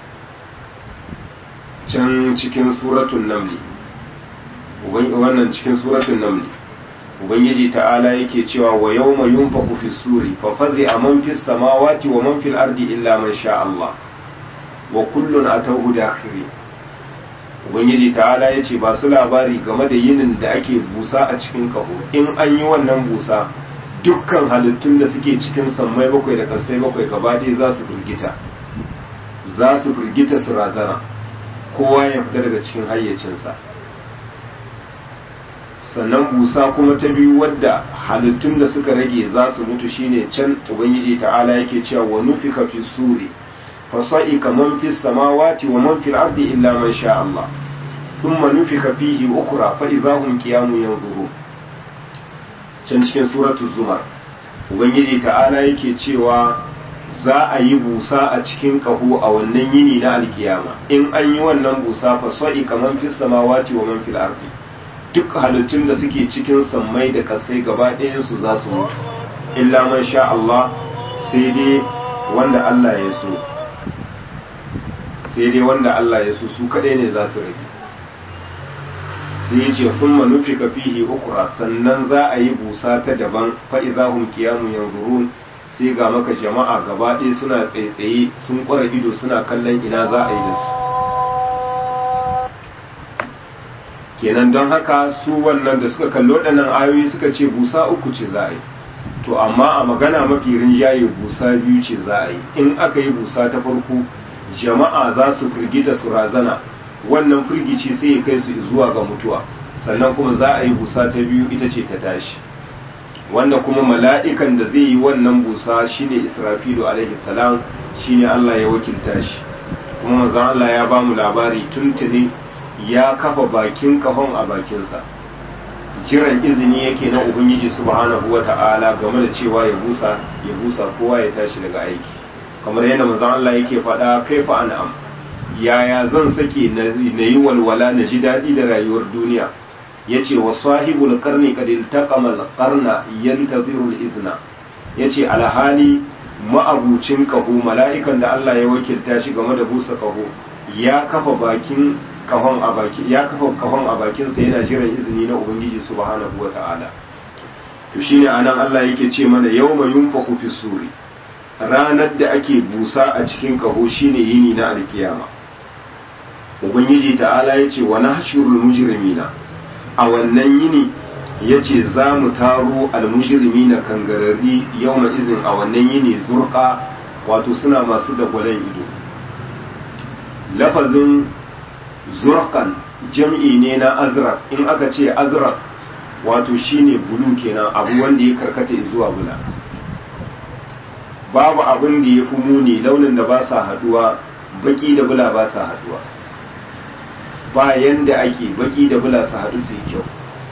can cikin suratun namli wannan cikin suratun namli ubangiji ta'ala yake cewa wa yawma yunfaku fi suri fa fazi'a man fis samawati wa man fil ardi illa man sha Allah wa kullun atawhu dakhirin ubangiji ta'ala yace ba su labari game da yinin da ake busa a cikin kaho in an yi wannan busa dukkan halittun da suke cikin sammai bakwai da kasai bakwai gaba ɗaya za su firgita su razana kowa ya fita daga cikin hayyacinsa sannan busa kuma ta biyu wadda halittun da suka rage za su mutu shine can ubangiji ta'ala yake cewa wa nufika fi suri fasa'ika man fis samawati wa man fil ardi illa man sha Allah thumma nufika fihi ukhra fa idahum qiyamun yanzurun can cikin suratul zumar ubangiji ta'ala yake cewa za a yi busa a cikin kaho a wannan yini na alkiyama in an yi wannan busa fasa'ika man fis samawati wa man fil ardi duk halittun da suke cikin sammai da kasai gaba ɗayansu za su mutu illa man sha Allah sai dai wanda Allah ya so, sai dai wanda Allah ya so su kaɗai ne za su rage. sai ya ce sun manufi ka fihi ukura, sannan za a yi busa ta daban fa'izahun kiyamun yanzurun, sai ga maka jama'a gaba ɗaya suna tsaitsaye sun ƙwara ido suna kallon ina za a yi da su. Kenan don haka su wannan da suka kallo waɗannan ayoyi suka ce busa uku ce za a yi, to amma a magana mafi rinjaye busa biyu ce za a yi. In aka yi busa ta farko jama'a za su firgita su razana, wannan firgici sai ya kai su zuwa ga mutuwa, sannan kuma za a yi busa ta biyu ita ce ta tashi, wanda kuma mala'ikan da zai yi wannan busa shine Israfilu alaihi salam, shine Allah ya wakilta shi. Kuma manzon Allah ya ba mu labari tuntuni ya kafa bakin kahon a bakinsa, jiran izini yake na Ubangiji subhanahu wata'ala game da cewa ya busa kowa ya tashi daga aiki. Kamar yadda manzon Allah yake faɗa, kaifa an'am, yaya zan sake na yi walwala na ji daɗi da rayuwar duniya. Yace wa sahibul qarni qad iltaqama al-qarna yantaziru al-izna, yace alhali ma'abucin kaho, mala'ikan da Allah ya wakilta shi game da busa kaho ya kafa kahon a bakinsa yana jiran izini na Ubangiji subhanahu wata'ala. To shine anan Allah yake ce mana yawma yunfaku fi suri, ranar da ake busa a cikin kaho shine yini na alkiyama. Ubangiji ta'ala yace wa nahshurul mujrimina, a wannan yini yace za mu taro almujrimina kangarari yawma izin, a wannan yini zurqa, wato suna masu dagwalen ido. Lafazin zurqan jam'i ne na azraq, in aka ce azraq wato shine bulu kenan, abu wanda ya karkata zuwa bula. Babu abin da ya fi muni launin da ba sa haduwa, baki da bula ba sa haduwa, ba yanda ake baki da bula su haɗu su yi kyau.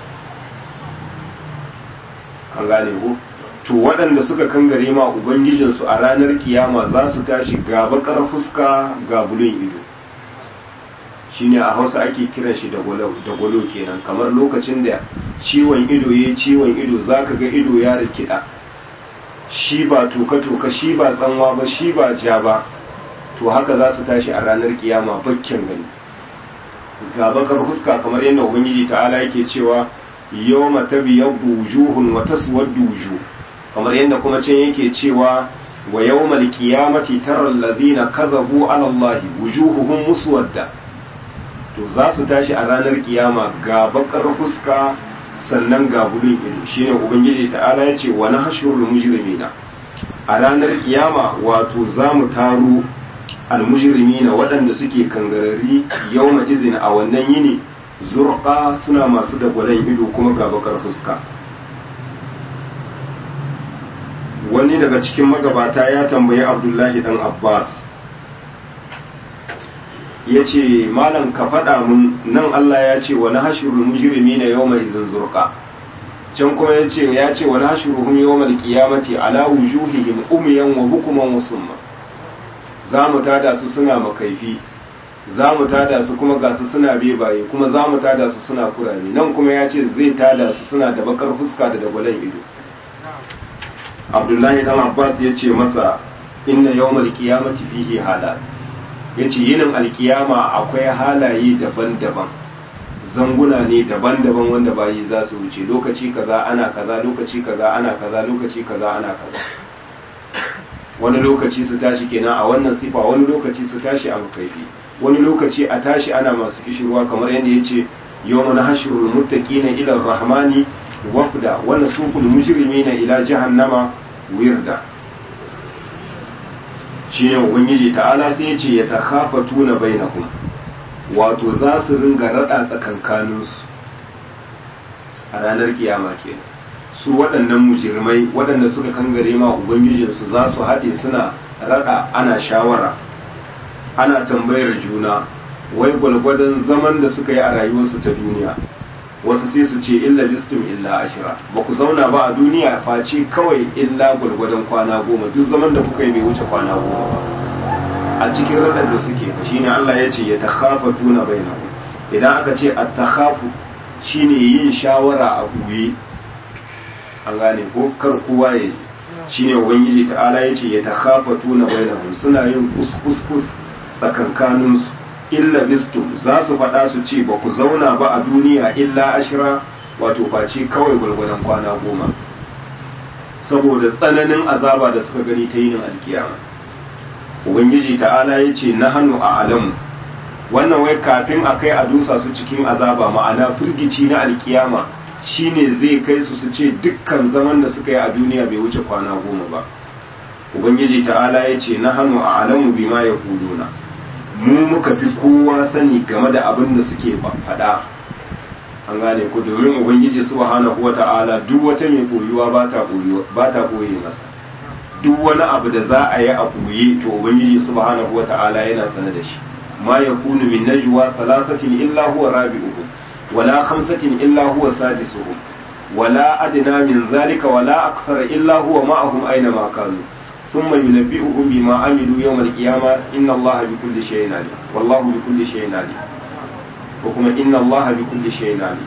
An gane ko? To waɗanda suka kangare ma Ubangijinsu a ranar kiyama za su tashi ga bakar fuska ga bulun ido. Shine a Hausa ake kiran shi da gwalo kenan, kamar lokacin da ciwon ido ya ciwon ido zaka ga ido ya rikida, shi ba toka-toka, shi ba tsanwa ba, shi ba ja ba, to haka za su tashi a ranar kiyama bakken gani ga bakar fuska, kamar yadda Ubangiji ta'ala yake cewa yawma tabyaddu wujuhun wa taswaddu wujuh, kamar yadda kuma can yake cewa wa yawmal qiyamati taral ladina kadhabu ala Allahi wujuhuhum muswadda. To za su tashi a ranar kiyama ga bakar fuska sannan ga bulun ido. Shine Ubangiji ta'ala ya ce wa nahshurul mujrimina, a ranar kiyama wato za mu taro almujrimina waɗanda suke kangarari yawma izin, a wannan yini zurqa, suna masu dagwalen ido kuma ga bakar fuska. Wani daga cikin magabata ya tambayi Abdullahi dan Abbas, ya ce malam ka faɗa mun, nan Allah ya ce wa nahshurul mujrimina yawma idhin zurqa, can kuma ya ce wa nahshuruhum yawmal qiyamati ala wujuhihim umyan wa bukuman wa summa, za mu tada su suna makaifi, za mu tada su kuma ga su suna bebaye, kuma za mu tada su suna kurame. Nan kuma ya ce zai tada su suna da bakar fuska da dagwalen ido. Abdullahi dan Abbas ya ce masa inna yawmal qiyamati fihi halat, ya ce yinin alkiyama akwai halaye daban-daban, zanguna ne daban-daban wanda bayi za su wuce, lokaci kaza ana kaza, lokaci kaza ana kaza, lokaci kaza ana kaza. Wani lokaci su tashi kenan a wannan sifa, wani lokaci su tashi a makaifi, wani lokaci a tashi ana masu kishirwa, kamar yadda ya ce yawma nahshurul muttaqina ila rahmani wafda wa nasuqul mujrimina ila jahannama wirda. Shine Ubangiji ta'ala sai ya ce ya takhafatuna bainakum, wato za su ringa rada tsakankaninsu a ranar kiyama kenan. Su waɗannan mujirmai waɗanda suka kangare ma Ubangijinsu za su haɗe suna rada, ana shawara, ana tambayar juna wai gwalgwadon zaman da suka yi a rayuwarsu ta duniya. Wasu sai su ce illa bistum illa ashira, ba ku zauna ba a duniya face kawai illa gwalgwadon kwana 10, duk zaman da kuka yi bai wuce kwana 10 ba. A cikin radar da suke shine Allah ya ce ya takhafatuna bainahum. Idan aka ce at-takhafu shine yin shawara a buye, an gane ko kar kowa ya yi, shine ubangiji ta'ala yace ya takhafatuna bainahum suna yin kuskus tsakankanin su illa bistum za su faɗa su ce ba ku zauna ba a duniya illa ashira wato face kawai gwargwadon kwana 10 saboda tsananin azaba da suka gani ta yinin alkiyama ubangiji ta'ala yace nahnu a'lamu wannan wai kafin a kai a dusa su cikin azaba ma'ana firgici na alkiyama shine zai kai su ce dukkan zaman da suka yi a duniya bai wuce kwana 10 ba ubangiji ta'ala ya ce na hannu a alamu bima ya kuluna mu muka fi kowa sani game da abin da suke faɗa an gane ku domin ubangiji subhanahu wata'ala duk wata mai koyuwa ba ta koye masa duk wani abu da za a yi a koye to ubangiji subhanahu wata'ala yana sane da shi ma yakunu min najwa thalathatin illa huwa rabi'uhum ولا 5 إلا هو سادسهم ولا أدنى من ذلك ولا أكثر إلا هو معهم أينما كانوا ثم ينبئهم بما عملوا يوم القيامة إن الله بكل شيء عليم والله بكل شيء عليم وكما إن الله بكل شيء عليم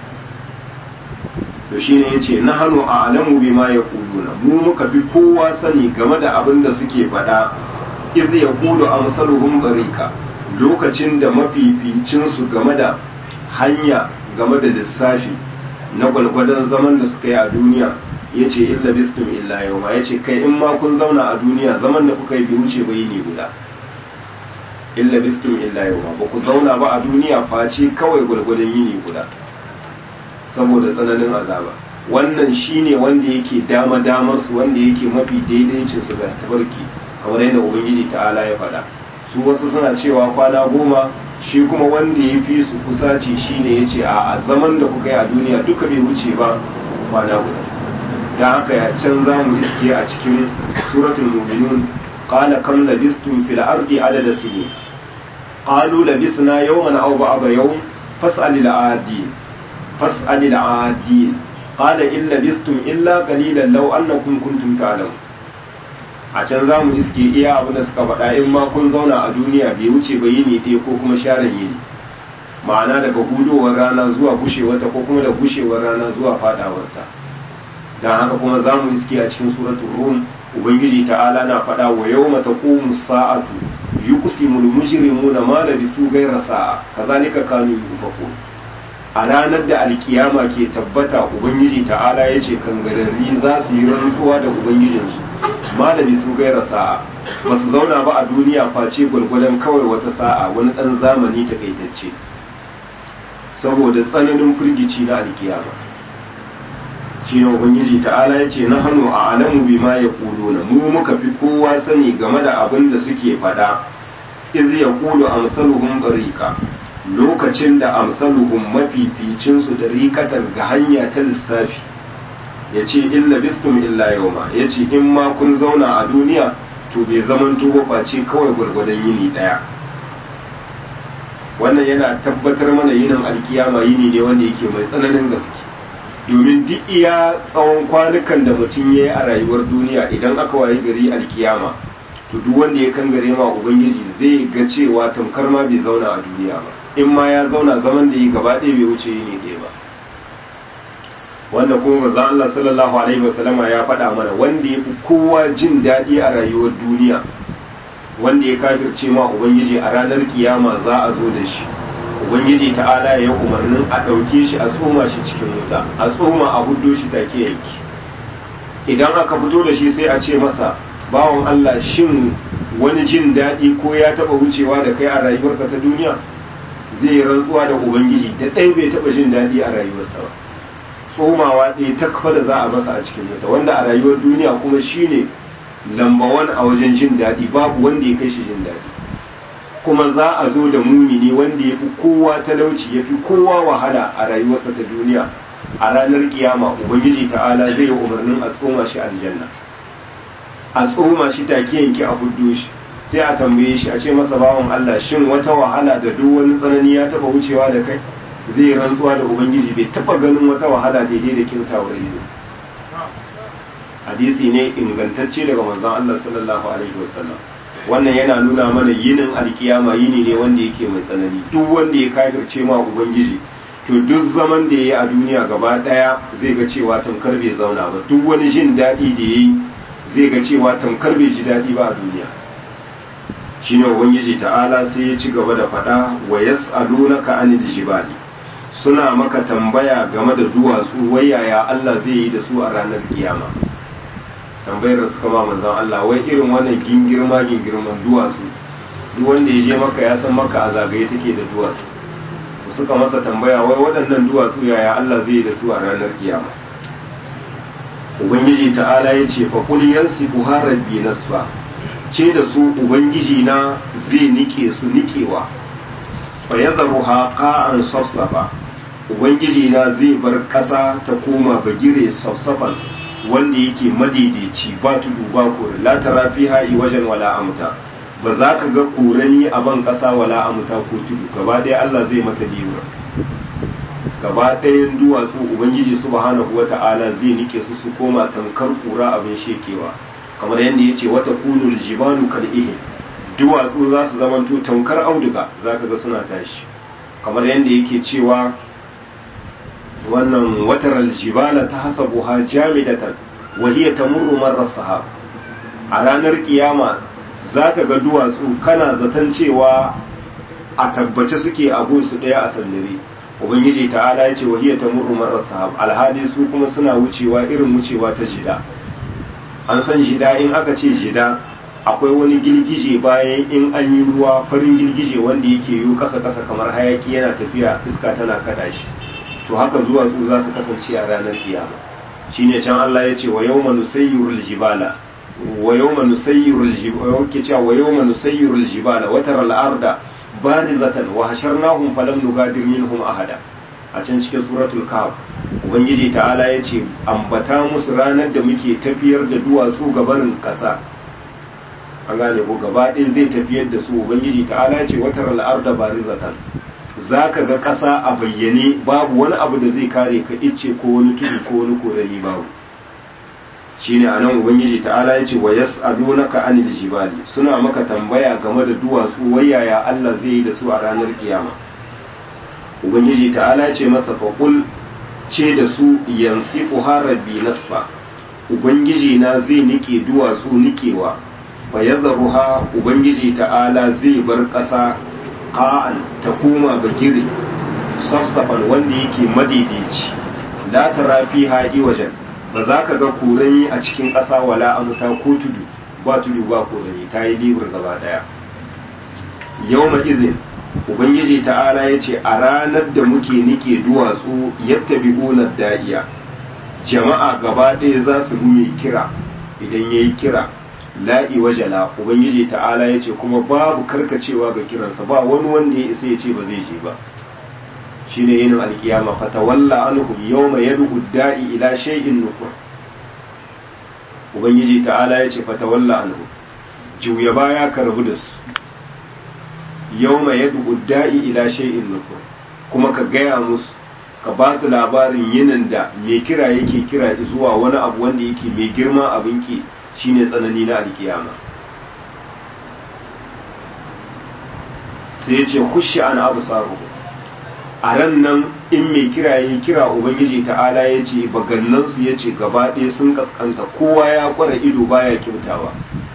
to shine yace nahnu a'lamu bima yaquluna mu muka fi kowa sani game da abin da suke faɗa iz yaqulu amsaluhum barika lokacin da mafificin su game da hanya game da lissafi na gwalgwadon zaman da suka yi a duniya ya ce illa bistum illa yau ma ya ce kai in ma kun zauna a duniya zaman da kuka yi bi wuce bai ne guda illa bistum illa yau ma ba ku zauna ba a duniya face kawai gwalgwadon yini guda saboda tsananin azaba wannan shine wanda yake dama damar su wanda yake mafi daidaicin su ga tabarki kamar yadda ubangiji ta'ala ya faɗa su wasu suna cewa kwana 10 shi kuma wanda ya fi su kusaci shine ya ce a zaman da kuka yi a duniya duka bai wuce ba kwana guda da haka ya can za mu iske a cikin suratul mu'minun qala kam labistum fil ardi adada sinin qalu labisna yawman aw ba'da yawm fas'alil 'adin qala in labistum illa qalilan law annakum kuntum ta'lamun a can za mu iske iya abin da suka faɗa in ma kun zauna a duniya bai wuce ba yini ɗaya ko kuma sharan yini ma'ana daga hudowar rana zuwa gushewarta ko kuma da gushewar rana zuwa faɗawarta don haka kuma za mu iske a cikin suratul rum ubangiji ta'ala na faɗa wa yawma taqumu sa'atu yuqsimul mujrimuna ma labisu ghayra sa'a kazalika kanu yufakun a ranar da alkiyama ke tabbata ubangiji ta'ala yace kangararri za su yi rantsuwa da ubangijinsu malami su gaira sa'a ba su zauna ba a duniya face gwalgwadon kawai wata sa'a wani ɗan zamani takaitacce saboda tsananin firgici na alkiyama shi ne ubangiji ta'ala ya ce na hannu a alamu bima ya kuluna mu muka fi kowa sani game da abin da suke faɗa iz ya kulu amsaluhum dariqa lokacin da amsaluhum mafificinsu da riƙatar ga hanya ta lissafi ya ce illa bistum illa yauma ya ce in ma kun zauna a duniya to bai zaman tuba face kawai gwargwadon yini daya wannan yana tabbatar mana yinin alkiyama yini ne wanda yake mai tsananin gaske domin duk iya tsawon kwanukan da mutum ya yi a rayuwar duniya idan aka wayi gari alkiyama to duk wanda ya kangare ma ubangiji zai ga cewa tamkar ma bai zauna a duniya ba in ma ya zauna zaman da yi gaba ɗaya bai wuce yini ɗaya ba wanda kuma manzo Allah sallallahu alaihi wasallama ya faɗa mana wanda ya fi kowa jin daɗi a rayuwar duniya wanda ya kafirce ma ubangiji a ranar kiyama za a zo da shi ubangiji ta'ala ya umarnin a ɗauke shi a tsoma shi cikin wuta a tsoma a hudo shi take yanki idan aka fito da shi sai a ce masa bawan Allah shin wani jin daɗi ko ya taɓa wucewa da kai a rayuwarka ta duniya zai yi rantsuwa da ubangiji da ɗaya bai taɓa jin daɗi a rayuwarsa ba tsomawa ɗaya ta kafa da za a masa a cikin wuta wanda a rayuwar duniya kuma shine lambawan a wajen jin daɗi babu wanda ya kai shi jin daɗi kuma za a zo da mumini wanda ya fi kowa talauci ya fi kowa wahala a rayuwarsa ta duniya a ranar kiyama ubangiji ta'ala zai yi umarnin a tsoma shi aljanna a tsoma shi take yanki a huddo shi sai a tambaye shi a ce masa bawan Allah shin wata wahala da duk wani tsanani ya taba wucewa da kai zai rantsuwa da ubangiji bai taba ganin wata wahala daidai da kyautawar ido hadisi ne ingantacce daga manzon Allah sallallahu alaihi wasallam wannan yana nuna mana yinin alkiyama yini ne wanda yake mai tsanani duk wanda ya kafirce ma ubangiji to duk zaman da yayi a duniya gaba daya zai ga cewa tamkar bai zauna ba duk wani jin daɗi da yayi zai ga cewa tamkar bai ji daɗi ba a duniya. Shine ubangiji ta'ala sai ya ci gaba da faɗa wa yas'alunaka anil jibali, suna maka tambaya game da duwatsu, wai yaya Allah zai yi da su a ranar kiyama. Tambayar da suka ma manzon Allah, wai irin wannan gingirman duwatsu, duk wanda ya je maka ya san maka a zagaye take da duwatsu. Suka masa tambaya, wai waɗannan duwatsu yaya Allah zai yi da su a ranar kiyama. Ubangiji ta'ala ya ce fa qul yansifuha rabbi nasfa, ce da su ubangiji na zai nike su nikewa. Fa yadharuha qa'an safsafa, ubangiji na zai bar ƙasa ta koma bagire safsafan wanda yake madaidaici, ba tudu ba kore, la tara fiha wajen wala amta, ba za ka ga korani a ban ƙasa wala amuta ko tudu. Gaba ɗaya Allah zai mata libra, gaba ɗayan duwatsu ubangiji subhanahu wata'ala zai nike su su koma tamkar kura abin shekewa, kamar yadda ya ce wata kunul jibalu kal ihe, duwatsu za su zamanto tamkar auduga, za ka ga suna tashi. Kamar yadda yake cewa wannan wataral jibala ta hasabuha jamidatan wa hiya tamurru marra sahab, a ranar kiyama za ka ga duwatsu kana zaton cewa a tabbace suke abu su ɗaya a sandare. Ubangiji ta'ala ya ce wahiyar ta murru marar sahab, alhali su kuma suna wucewa irin wucewa ta jida. An san jida, in aka ce jida akwai wani girgije bayan in an yi ruwa, farin girgije wanda yake yi kasa-kasa kamar hayaki yana tafiya, iska tana kada shi. To haka duwatsu za su kasance a ranar kiyama. Shine can Allah ya ce wa yawma nusayyirul jibala ويوم نسير الجبال وترى الأرض بارزة وحشرناهم فلم نغادر منهم أحدا. a can cikin suratul kahf ubangiji ta'ala ya ce ambata musu ranar da muke tafiyar da duwatsu gabarin ƙasa, an gane ko gaba ɗin zai tafiyar da su. ubangiji ta'ala ya ce watar al'arda barizatan, za ka ga ƙasa a bayyane, babu wani abu da zai kare ka, icce ko wani tudu ko wani korani babu. Shine anan ubangiji ta'ala ya ce wa yas'alunaka anil jibali, suna maka tambaya game da duwatsu, wai yaya Allah zai yi da su a ranar kiyama. Ubangiji ta'ala ya ce masa faqul, ce da su yansifuha rabbi nasfa, ubangiji na zai nike duwatsu nikewa. Fa yadharuha, ubangiji ta'ala zai bar ƙasa qa'an ta koma bagire safsafan wanda yake madaidaici, la tara fiha iwajan, ba za ka ga kurani a cikin ƙasa wala amuta ko tudu ba kurani, ta yi libur gaba ɗaya. Yau ma izin ubangiji ta'ala ya ce a ranar da muke nike duwatsu yadda bi'unar da'iya, jama'a gaba ɗaya za su bi mai kira idan ya yi kira, la'i wajala, ubangiji ta'ala ya ce kuma babu karkacewa ga kiransa, ba wani wanda ya isa ya ce ba zai je ba. shine yinin alkiyama fatawalla anhum yawma yad'u da'i ila shay'in nukur. Ubangiji ta'ala yace fatawalla anhum, juya baya ka rabu da su, yawma yad'u da'i ila shay'in nukur, kuma ka gaya musu, ka ba su labarin yinin da mai kira yake kira zuwa wani abu wanda yake mai girma abin ki, shine tsanani na alkiyama. sai yace khushi an absaruhum, a ran nan in mai kira ya kira ubangiji ta'ala ya ce bagannansu ya ce gaba ɗaya sun kaskanta, kowa ya kwara ido baya kyautawa.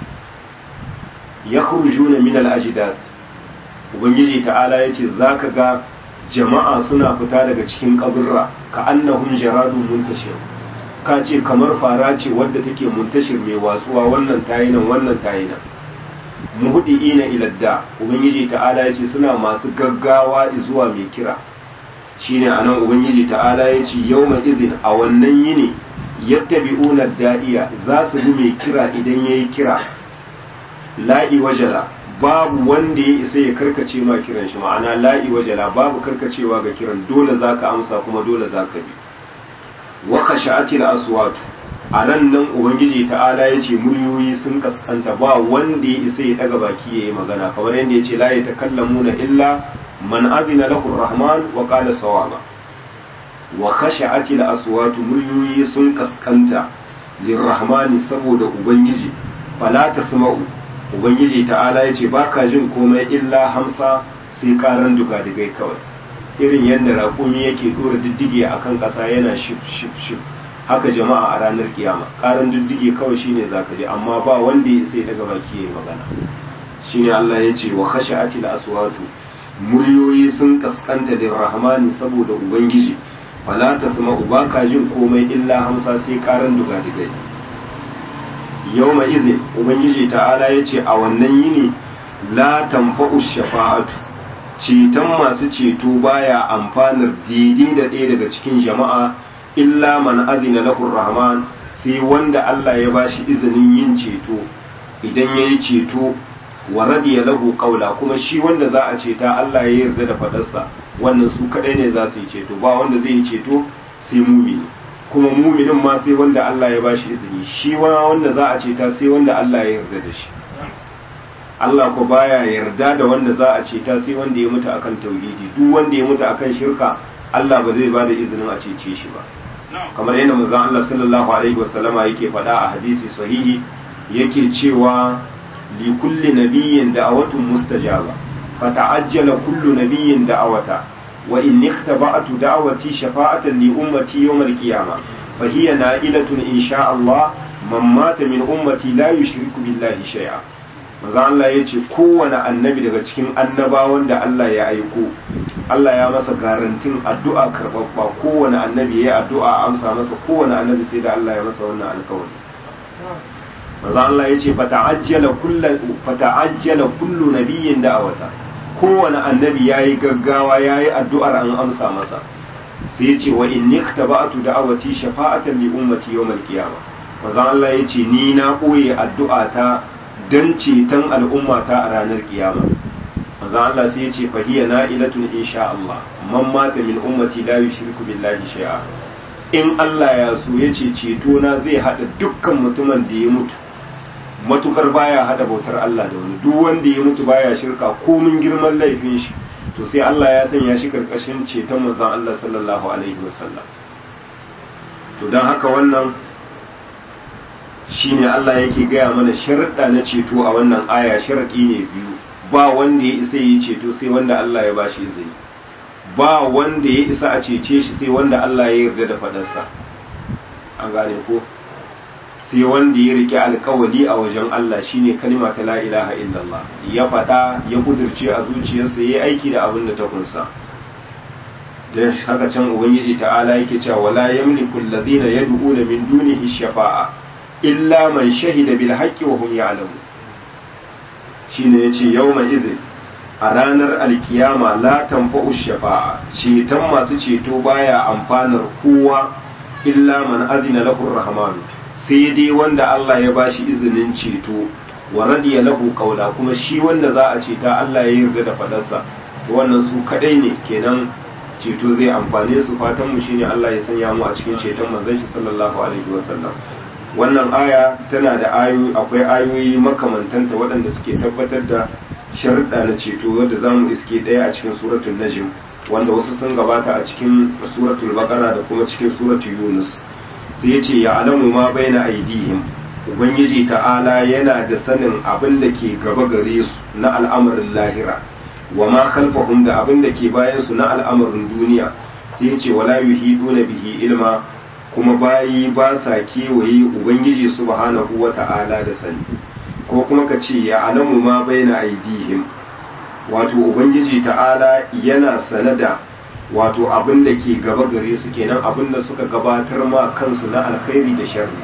Ya khurujuna min al-ajdas, ubangiji ta'ala ya ce za ka ga jama'a suna fita daga cikin kaburra ka annahum jaradun muntashir, ka ce kamar fara ce wadda take muntashir mai watsuwa, wannan tayi nan wannan tayi nan. Muhdiina ila da, ubangiji ta'ala ya ce suna masu gaggawa zuwa mai kira. Shine anan ubangiji ta'ala ya ce yawma izin, a wannan yini yattabi'una da'iya, za su bi mai kira idan yayi kira, la'i wajala, babu wanda ya isa ya karkace ma kiran shi, ma'ana la'i wajala, babu karkacewa ga kiran, dole zaka amsa kuma dole zaka bi. Wa khasha'atil aswat, a nan ubangiji ta'ala ya ce muryoyi sun kaskanta, ba wanda ya isa ya daga baki ya yi magana, kamar yadda ya ce la yatakallamuna illa man azina lahu rahman wa qala sawaba. Wa khasha'atil aswat, muryoyi sun kaskanta lirrahmani saboda ubangiji, fala tasma'u, ubangiji ta'ala ya ce baka jin komai illa hamsa, sai karan duga-dugai kawai, irin yadda raƙumi yake dora diddige akan ƙasa yana shif shif shif, haka jama'a a ranar kiyama karan diddige kawai shine zaka ji amma ba wanda ya sai daga baki yayi magana shine Allah ya ce wa khashatil aswatu muryoyi sun kaskanta da rahmani saboda ubangiji fala tasma'u baka jin komai illa hamsa sai karan duga-dugai yawma idhin ubangiji ta'ala ya ce a wannan yini la tanfa'u shafa'atu ceton masu ceto baya amfanar daidai da ɗaya daga cikin jama'a illa man azina lahu rahman sai wanda Allah ya bashi izinin yin ceto idan yayi ceto wa radiya lahu qawla kuma shi wanda za a ceta Allah ya yarda da fadarsa wannan su kadai ne za su yi ceto ba wanda zai yi ceto sai mumini kuma muminin ma sai wanda Allah ya bashi izini shi wanda za a ceta sai wanda Allah ya yarda da shi Allah ko baya yarda da wanda za a ceta sai wanda ya mutu akan tauhidi duk wanda ya mutu akan shirka Allah ba zai bada izinin a cece shi ba kamar yadda manzon Allah sallallahu alaihi wasallama yake faɗa a hadisi sahihi yake cewa li kulli nabiyyin da'awatun mustajaba fata'ajjala kullu nabiyyin da'awata wa in ikhtaba'tu da'awati shafa'atan li ummati yawm al-qiyamah fa hiya na'ilatun insha Allah man mata min ummati la yushriku billahi shay'a maza Allah ya ce kowane annabi daga cikin annabawan da Allah ya aiko Allah ya masa garantin addu'a karɓaɓɓa kowane annabi ya yi addu'a amsa masa kowane annabi sai da Allah ya masa wannan alkawari maza Allah ya ce fata'ajjala kullu nabiyyin da'awata kowane annabi ya yi gaggawa ya yi addu'ar an amsa masa sai ya ce wa in niktaba'atu da'awati shafa'atan li ummati yawmal qiyamah maza Allah ya ce ni na ɓoye addu'a ta don ceton al'ummata a ranar kiyama manzon Allah sai ya ce fahiya na'ilatun insha Allah man mata min ummati la yushriku billahi shay'a in Allah ya so ya ce ceto na zai hada dukkan mutumin da ya mutu matukar baya hada bautar Allah da wani duk wanda ya mutu baya shirka komin girman laifin shi to sai Allah ya sanya shi karkashin ceton manzon Allah sallallahu alaihi wasallam to dan haka wannan shine Allah yake gaya mana sharuɗa na ceto a wannan aya sharaɗi ne biyu ba wanda ya isa yi ceto sai wanda Allah ya bashi izini ba wanda ya isa a cece shi sai wanda Allah ya yarda da faɗarsa an gane ko sai wanda ya rike alkawali a wajen Allah shine kalima ta la ilaha illallah ya faɗa ya kudirce a zuciyarsa ya aiki da abin da ta kunsa dan haka can ubangiji ta'ala yake cewa wala yamliku alladhina yad'una min dunihi shafa'a illa man shahida bil haqqi wa hum ya'lamun shine yace yawma idhin a ranar alkiyama la tanfa'u shafa'a ceton masu ceto baya amfanar kowa illa man azina lahu rahman sai dai wanda Allah ya bashi izinin ceto wa radiya lahu qawla kuma shi wanda za a ceta Allah ya yarda da fadarsa to wannan su kadai ne kenan ceto zai amfane su fatan mu shine Allah ya sanya mu a cikin ceton manzon shi sallallahu alaihi wasallam wannan aya tana da akwai ayoyi makamantanta waɗanda suke tabbatar da sharuɗa na ceto wadda za mu iske ɗaya a cikin suratul najm wanda wasu sun gabata a cikin suratul baqara da kuma cikin suratul yunus sai yace ya alamu ma baina aidihim ubangiji ta'ala yana da sanin abin da ke gaba gare su na al'amarin lahira wa ma khalfahum da abin da ke bayan su na al'amarin duniya sai yace wala yuhiduna bihi ilma kuma bayi ba sa kewaye ubangiji subhanahu wata'ala da sani ko kuma ka ce ya alamu ma baina aidihim wato ubangiji ta'ala yana sanada wato abin da ke gaba gare su kenan abin da suka gabatar ma kansu na alkhairi da sharri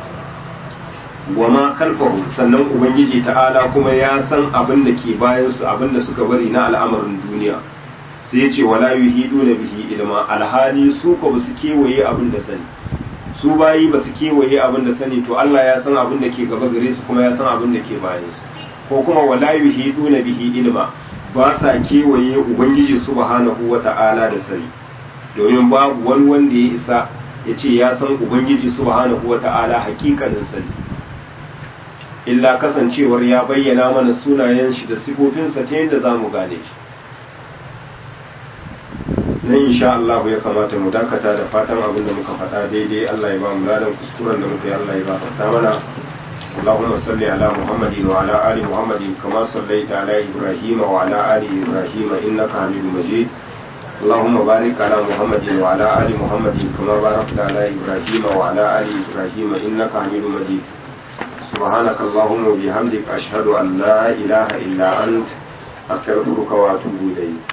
wa ma khalfahu sannan ubangiji ta'ala kuma ya san abin da ke bayan su abin da suka bari na al'amarin duniya sai ya ce wala yuhiduna bihi ilma alhali su ko ba su kewaye abin da sani su bayi ba su kewaye abin da sani to Allah ya san abin da ke gaba gare su kuma ya san abin da ke bayan su ko kuma wala yuhiduna bihi ilma ba sa kewaye ubangiji subhanahu wata'ala da sani domin babu wani wanda ya isa ya ce ya san ubangiji subhanahu wata'ala hakikanin sani illa kasancewar ya bayyana mana sunayen shi da sifofinsa ta yadda za mu gane shi nan insha Allah ya kamata mu dakata da fatan abin da muka faɗa daidai Allah ya ba mu ladan kuskuren da muka yi Allah ya gafarta mana اللهم صل على محمد وعلى آل محمد كما صليت على إبراهيم وعلى آل إبراهيم إنك حميد مجيد اللهم بارك على محمد وعلى آل محمد كما باركت على إبراهيم وعلى آل إبراهيم إنك حميد مجيد سبحانك اللهم وبحمدك أشهد أن لا إله إلا أنت أستغفرك وأتوب إليك